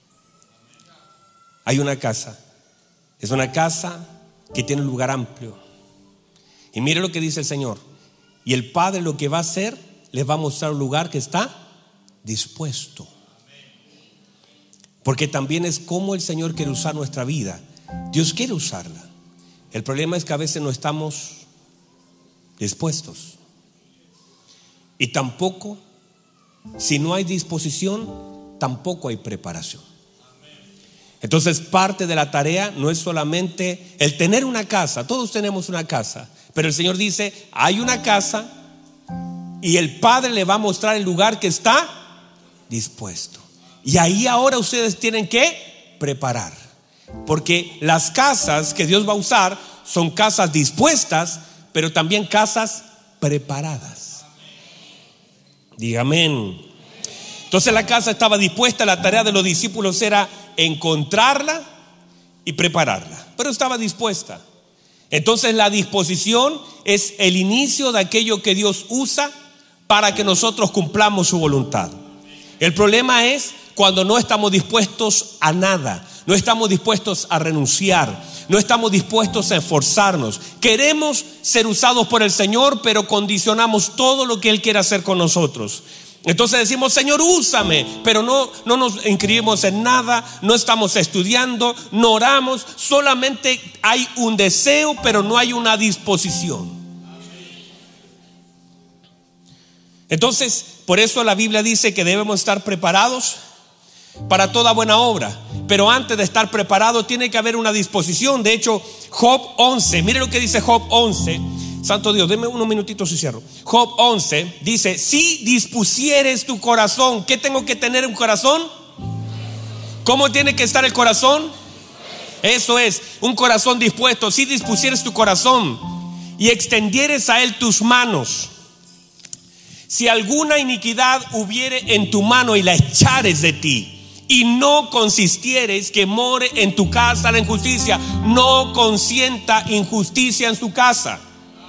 Hay una casa. Es una casa que tiene un lugar amplio. Y mire lo que dice el Señor: y el Padre lo que va a hacer, les va a mostrar un lugar que está dispuesto. Porque también es como el Señor quiere usar nuestra vida. Dios quiere usarla. El problema es que a veces no estamos dispuestos. Y tampoco, si no hay disposición, tampoco hay preparación. Entonces, parte de la tarea no es solamente el tener una casa. Todos tenemos una casa, pero el Señor dice: hay una casa y el Padre le va a mostrar el lugar que está dispuesto. Y ahí ahora ustedes tienen que preparar, porque las casas que Dios va a usar son casas dispuestas, pero también casas preparadas. Dígame. Entonces la casa estaba dispuesta. La tarea de los discípulos era encontrarla y prepararla, pero estaba dispuesta. Entonces la disposición es el inicio de aquello que Dios usa para que nosotros cumplamos su voluntad. El problema es cuando no estamos dispuestos a nada, no estamos dispuestos a renunciar, no estamos dispuestos a esforzarnos. Queremos ser usados por el Señor, pero condicionamos todo lo que Él quiere hacer con nosotros. Entonces decimos: Señor, úsame, pero no nos inscribimos en nada, no estamos estudiando, no oramos, solamente hay un deseo, pero no hay una disposición. Entonces, por eso la Biblia dice que debemos estar preparados para toda buena obra, pero antes de estar preparado tiene que haber una disposición. De hecho, Job 11, mire lo que dice Job 11: Santo Dios, deme unos minutitos y cierro. Job 11 dice: si dispusieres tu corazón. ¿Qué tengo que tener en un corazón? ¿Cómo tiene que estar el corazón? Eso es, un corazón dispuesto. Si dispusieres tu corazón y extendieres a él tus manos, si alguna iniquidad hubiere en tu mano y la echares de ti, y no consistieres que more en tu casa la injusticia, no consienta injusticia en su casa,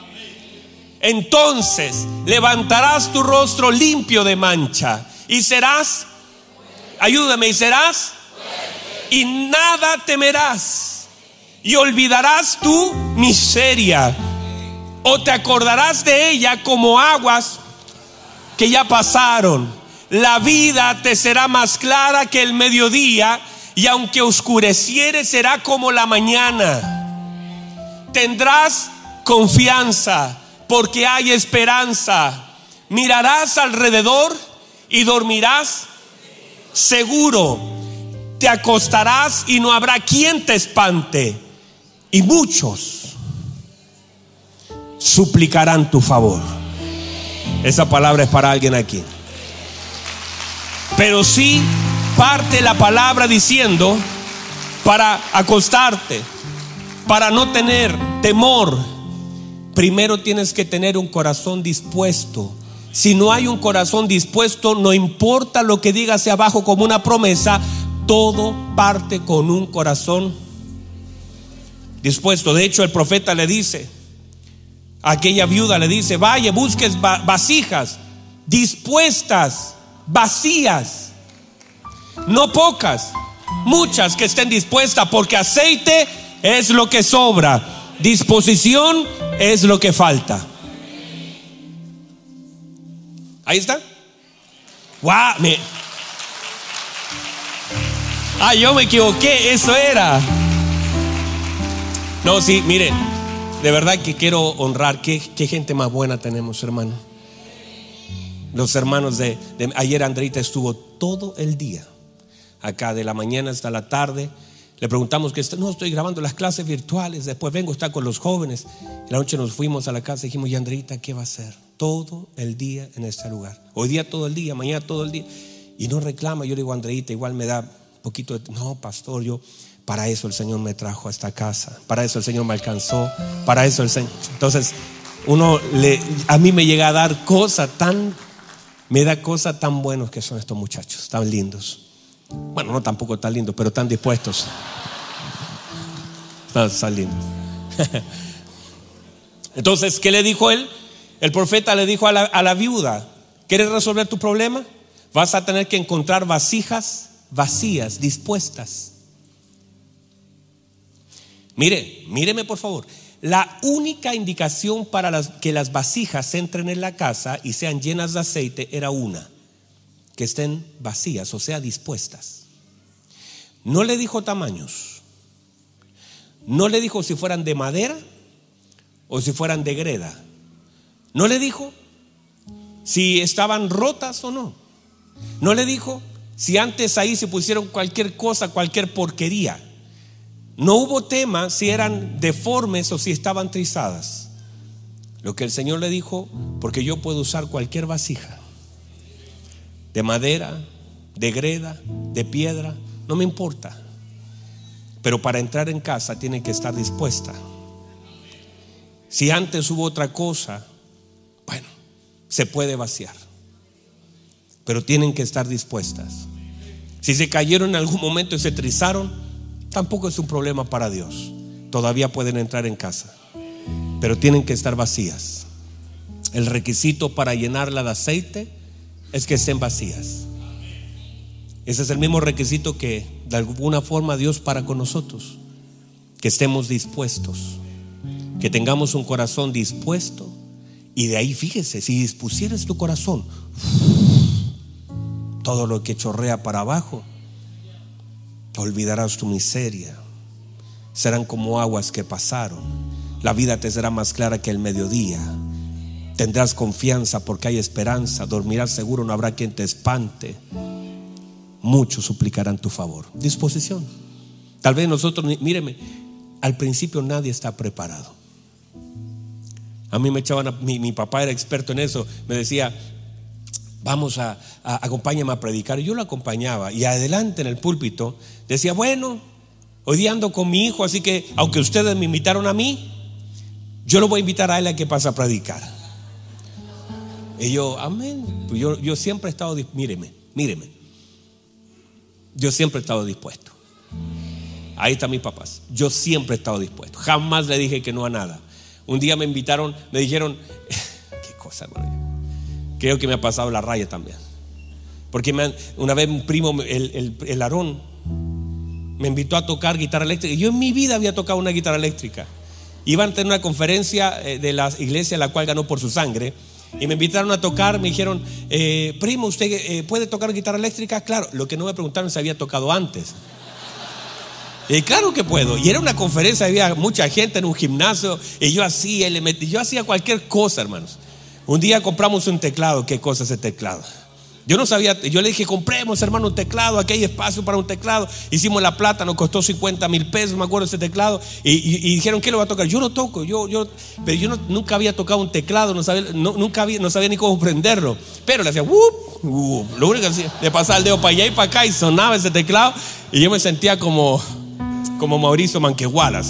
entonces levantarás tu rostro limpio de mancha y serás, ayúdame, y serás, y nada temerás, y olvidarás tu miseria, o te acordarás de ella como aguas que ya pasaron. La vida te será más clara que el mediodía, y aunque oscureciere será como la mañana. Tendrás confianza porque hay esperanza. Mirarás alrededor y dormirás seguro. Te acostarás y no habrá quien te espante, y muchos suplicarán tu favor. Esa palabra es para alguien aquí. Pero sí parte la palabra diciendo: para acostarte, para no tener temor, primero tienes que tener un corazón dispuesto. Si no hay un corazón dispuesto, no importa lo que diga hacia abajo como una promesa, todo parte con un corazón dispuesto. De hecho, el profeta le dice a aquella viuda, le dice: vaya, busques vasijas dispuestas, vacías, no pocas, muchas que estén dispuestas, porque aceite es lo que sobra, disposición es lo que falta. Ahí está. Wow, yo me equivoqué, eso era. No, sí, mire, de verdad que quiero honrar. Qué gente más buena tenemos, hermano. Los hermanos de ayer, Andreita estuvo todo el día acá, de la mañana hasta la tarde. Le preguntamos que no, estoy grabando las clases virtuales, después vengo a estar con los jóvenes. En la noche nos fuimos a la casa y dijimos: y Andreita, ¿qué va a hacer? Todo el día en este lugar. Hoy día todo el día, mañana todo el día. Y no reclama. Yo le digo: Andreita, igual me da poquito de... No, pastor, yo para eso el Señor me trajo a esta casa, para eso el Señor me alcanzó, para eso el Señor. Entonces a mí me llega a dar me da cosas tan buenos que son estos muchachos, tan lindos. Bueno, no tampoco tan lindos, pero tan dispuestos. Tan lindos. Entonces, ¿qué le dijo él? El profeta le dijo a la viuda: ¿quieres resolver tu problema? Vas a tener que encontrar vasijas vacías, dispuestas. Míreme por favor. La única indicación para que las vasijas entren en la casa y sean llenas de aceite era una: que estén vacías, o sea, dispuestas. No le dijo tamaños, no le dijo si fueran de madera o si fueran de greda, no le dijo si estaban rotas o no, no le dijo si antes ahí se pusieron cualquier cosa, cualquier porquería. No hubo tema si eran deformes o si estaban trizadas. Lo que el Señor le dijo: porque yo puedo usar cualquier vasija, de madera, de greda, de piedra, no me importa, pero para entrar en casa tiene que estar dispuesta. Si antes hubo otra cosa, bueno, se puede vaciar, pero tienen que estar dispuestas. Si se cayeron en algún momento y se trizaron, tampoco es un problema para Dios, todavía pueden entrar en casa, pero tienen que estar vacías. El requisito para llenarla de aceite es que estén vacías. Ese es el mismo requisito que de alguna forma Dios para con nosotros: que estemos dispuestos, que tengamos un corazón dispuesto. Y de ahí, fíjese, si dispusieres tu corazón, todo lo que chorrea para abajo, olvidarás tu miseria, serán como aguas que pasaron. La vida te será más clara que el mediodía. Tendrás confianza porque hay esperanza. Dormirás seguro, no habrá quien te espante. Muchos suplicarán tu favor. Disposición. Tal vez nosotros, míreme, al principio nadie está preparado. A mí me echaban, mi papá era experto en eso, me decía, vamos acompáñame a predicar. Y yo lo acompañaba, y adelante en el púlpito decía, bueno, hoy día ando con mi hijo, así que aunque ustedes me invitaron a mí, yo lo voy a invitar a él a que pase a predicar. Y yo, amén. Pues yo siempre he estado, míreme, yo siempre he estado dispuesto. Ahí están mis papás. Yo siempre he estado dispuesto, jamás le dije que no a nada. Un día me invitaron, me dijeron, qué cosa, hermano, creo que me ha pasado la raya también. Porque una vez un primo, el Aarón, me invitó a tocar guitarra eléctrica. Yo en mi vida había tocado una guitarra eléctrica. Iban a tener una conferencia de la iglesia, la cual ganó por su sangre, y me invitaron a tocar. Me dijeron, primo, ¿usted puede tocar guitarra eléctrica? Claro, lo que no me preguntaron si había tocado antes. Claro que puedo. Y era una conferencia, había mucha gente en un gimnasio, y yo hacía cualquier cosa, hermanos. Un día compramos un teclado. ¿Qué cosa es el teclado? Yo no sabía, yo le dije, compremos, hermano, un teclado, aquí hay espacio para un teclado. Hicimos la plata, nos costó 50,000 pesos, me acuerdo, ese teclado. Y dijeron, ¿qué lo va a tocar? Yo lo toco, pero yo nunca había tocado un teclado, no sabía ni cómo prenderlo. Pero le hacía, lo único que hacía, le pasaba el dedo para allá y para acá, y sonaba ese teclado. Y yo me sentía como Mauricio Manquehual, así.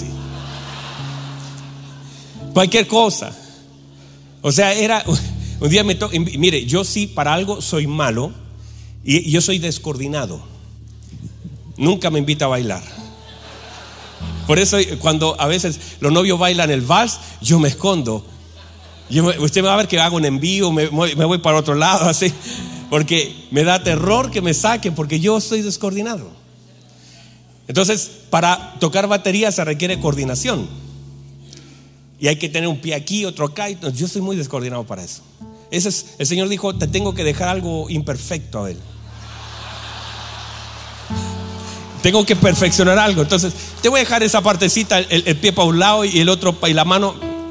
Cualquier cosa. O sea, era... Un día mire, yo sí para algo soy malo, y yo soy descoordinado. Nunca me invita a bailar. Por eso cuando a veces los novios bailan el vals, yo me escondo. Usted me va a ver que hago un envío, me voy para otro lado, así, porque me da terror que me saquen, porque yo soy descoordinado. Entonces, para tocar batería se requiere coordinación, y hay que tener un pie aquí, otro acá. Yo soy muy descoordinado para eso. El Señor dijo, te tengo que dejar algo imperfecto a él. Tengo que perfeccionar algo. Entonces te voy a dejar esa partecita, el pie para un lado y el otro y la mano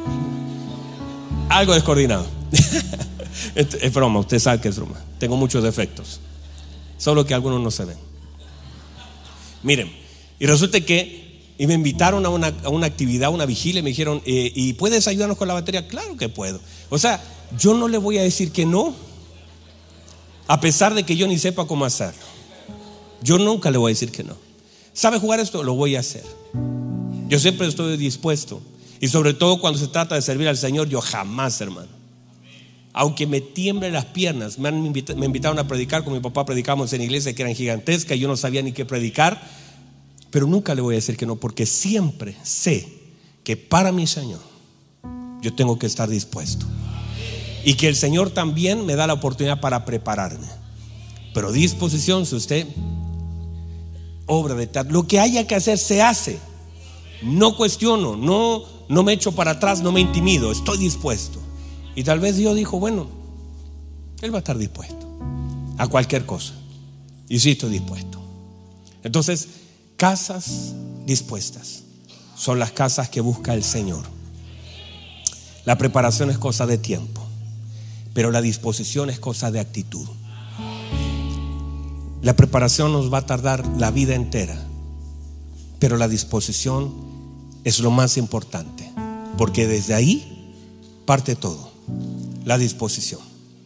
algo descoordinado. Es broma, usted sabe que es broma. Tengo muchos defectos, solo que algunos no se ven. Miren, y resulta que me invitaron a una actividad, una vigilia, y me dijeron, ¿y puedes ayudarnos con la batería? Claro que puedo. O sea, yo no le voy a decir que no, a pesar de que yo ni sepa cómo hacerlo. Yo nunca le voy a decir que no. ¿Sabe jugar esto? Lo voy a hacer. Yo siempre estoy dispuesto, y sobre todo cuando se trata de servir al Señor, yo jamás, hermano, aunque me tiemblen las piernas. Me invitaron a predicar, con mi papá predicamos en iglesias que eran gigantescas, y yo no sabía ni qué predicar, pero nunca le voy a decir que no, porque siempre sé que para mi Señor yo tengo que estar dispuesto, y que el Señor también me da la oportunidad para prepararme. Pero disposición, si usted obra de tal, lo que haya que hacer se hace. No cuestiono, no me echo para atrás, no me intimido, estoy dispuesto. Y tal vez Dios dijo, bueno, Él va a estar dispuesto a cualquier cosa, y sí estoy dispuesto. Entonces, casas dispuestas son las casas que busca el Señor. La preparación es cosa de tiempo, pero la disposición es cosa de actitud. La preparación nos va a tardar la vida entera, pero la disposición es lo más importante, porque desde ahí parte todo. La disposición.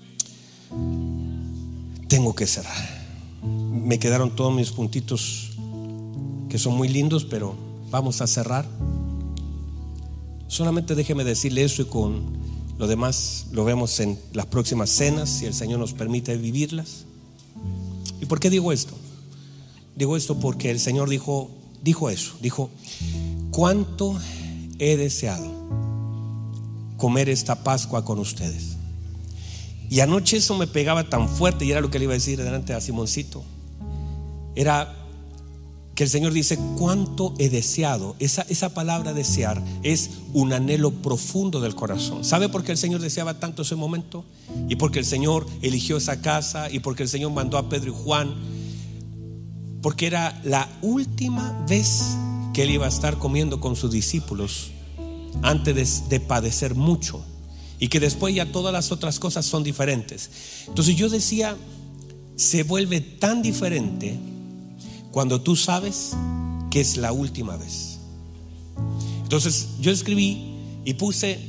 Tengo que cerrar. Me quedaron todos mis puntitos que son muy lindos, pero vamos a cerrar. Solamente déjeme decirle eso, y con lo demás lo vemos en las próximas cenas, si el Señor nos permite vivirlas. ¿Y por qué digo esto? Digo esto porque el Señor dijo eso. Dijo, cuánto he deseado comer esta Pascua con ustedes. Y anoche eso me pegaba tan fuerte, y era lo que le iba a decir delante a Simoncito. Era que el Señor dice, cuánto he deseado. Esa palabra desear es un anhelo profundo del corazón. ¿Sabe por qué el Señor deseaba tanto ese momento? Y porque el Señor eligió esa casa, y porque el Señor mandó a Pedro y Juan, porque era la última vez que Él iba a estar comiendo con sus discípulos antes de padecer mucho, y que después ya todas las otras cosas son diferentes. Entonces yo decía, se vuelve tan diferente cuando tú sabes que es la última vez. Entonces yo escribí y puse,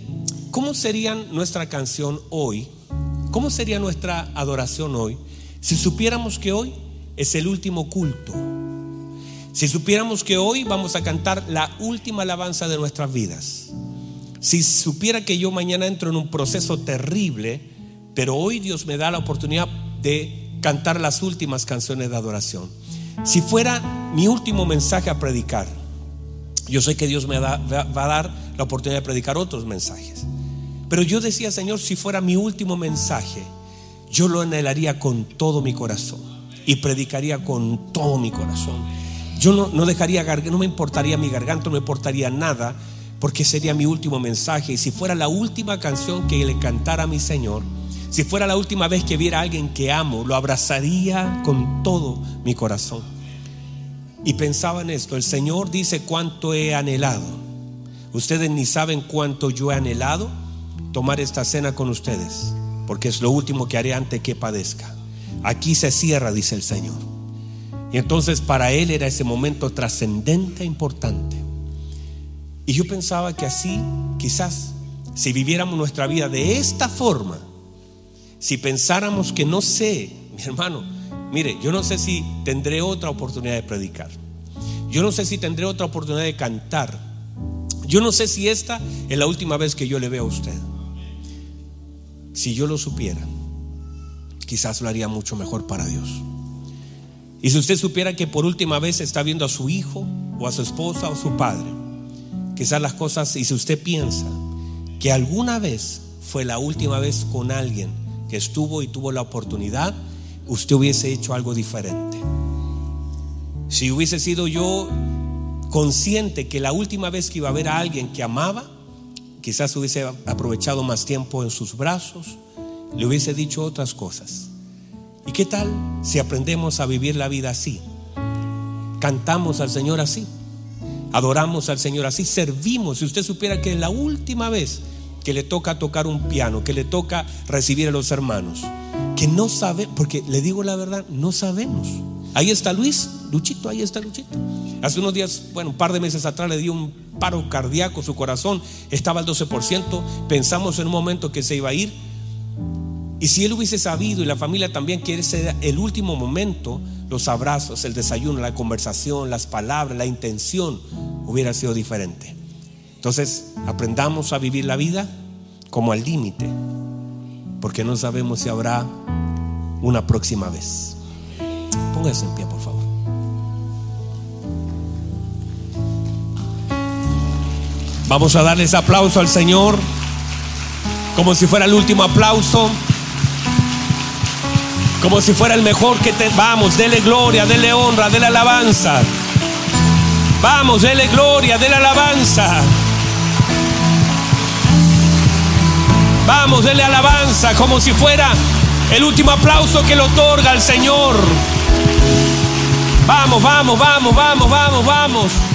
¿cómo sería nuestra canción hoy? ¿Cómo sería nuestra adoración hoy si supiéramos que hoy es el último culto? Si supiéramos que hoy vamos a cantar la última alabanza de nuestras vidas. Si supiera que yo mañana entro en un proceso terrible, pero hoy Dios me da la oportunidad de cantar las últimas canciones de adoración. Si fuera mi último mensaje a predicar, yo sé que Dios me va a dar la oportunidad de predicar otros mensajes, pero yo decía: Señor, si fuera mi último mensaje, yo lo anhelaría con todo mi corazón y predicaría con todo mi corazón. Yo no dejaría, no me importaría mi garganta, no me importaría nada, porque sería mi último mensaje. Y si fuera la última canción que le cantara a mi Señor, si fuera la última vez que viera a alguien que amo, lo abrazaría con todo mi corazón. Y pensaba en esto: el Señor dice cuánto he anhelado. Ustedes ni saben cuánto yo he anhelado tomar esta cena con ustedes, porque es lo último que haré antes que padezca. Aquí se cierra, dice el Señor. Y entonces para Él era ese momento trascendente e importante. Y yo pensaba que así, quizás, si viviéramos nuestra vida de esta forma, si pensáramos que no sé, mi hermano, mire, yo no sé si tendré otra oportunidad de predicar, yo no sé si tendré otra oportunidad de cantar, yo no sé si esta es la última vez que yo le veo a usted. Si yo lo supiera, quizás lo haría mucho mejor para Dios. Y si usted supiera que por última vez está viendo a su hijo o a su esposa o a su padre, quizás las cosas, y si usted piensa que alguna vez fue la última vez con alguien que estuvo y tuvo la oportunidad, usted hubiese hecho algo diferente. Si hubiese sido yo consciente que la última vez que iba a ver a alguien que amaba, quizás hubiese aprovechado más tiempo en sus brazos, le hubiese dicho otras cosas. ¿Y qué tal si aprendemos a vivir la vida así? Cantamos al Señor así, adoramos al Señor así, servimos. Si usted supiera que es la última vez que le toca tocar un piano, que le toca recibir a los hermanos, que no sabe, porque le digo la verdad, no sabemos. Ahí está Luchito, ahí está Luchito. Hace unos días, un par de meses atrás le dio un paro cardíaco, su corazón estaba al 12%. Pensamos en un momento que se iba a ir. Y si él hubiese sabido, y la familia también, que ese era el último momento, los abrazos, el desayuno, la conversación, las palabras, la intención hubiera sido diferente. Entonces, aprendamos a vivir la vida como al límite, porque no sabemos si habrá una próxima vez. Póngase en pie, por favor. Vamos a darles aplauso al Señor, como si fuera el último aplauso, como si fuera el mejor que vamos, dele gloria, dele honra, dele alabanza. Vamos, dele gloria, dele alabanza. Vamos, dele alabanza, como si fuera el último aplauso que le otorga al Señor. Vamos, vamos, vamos, vamos, vamos, vamos.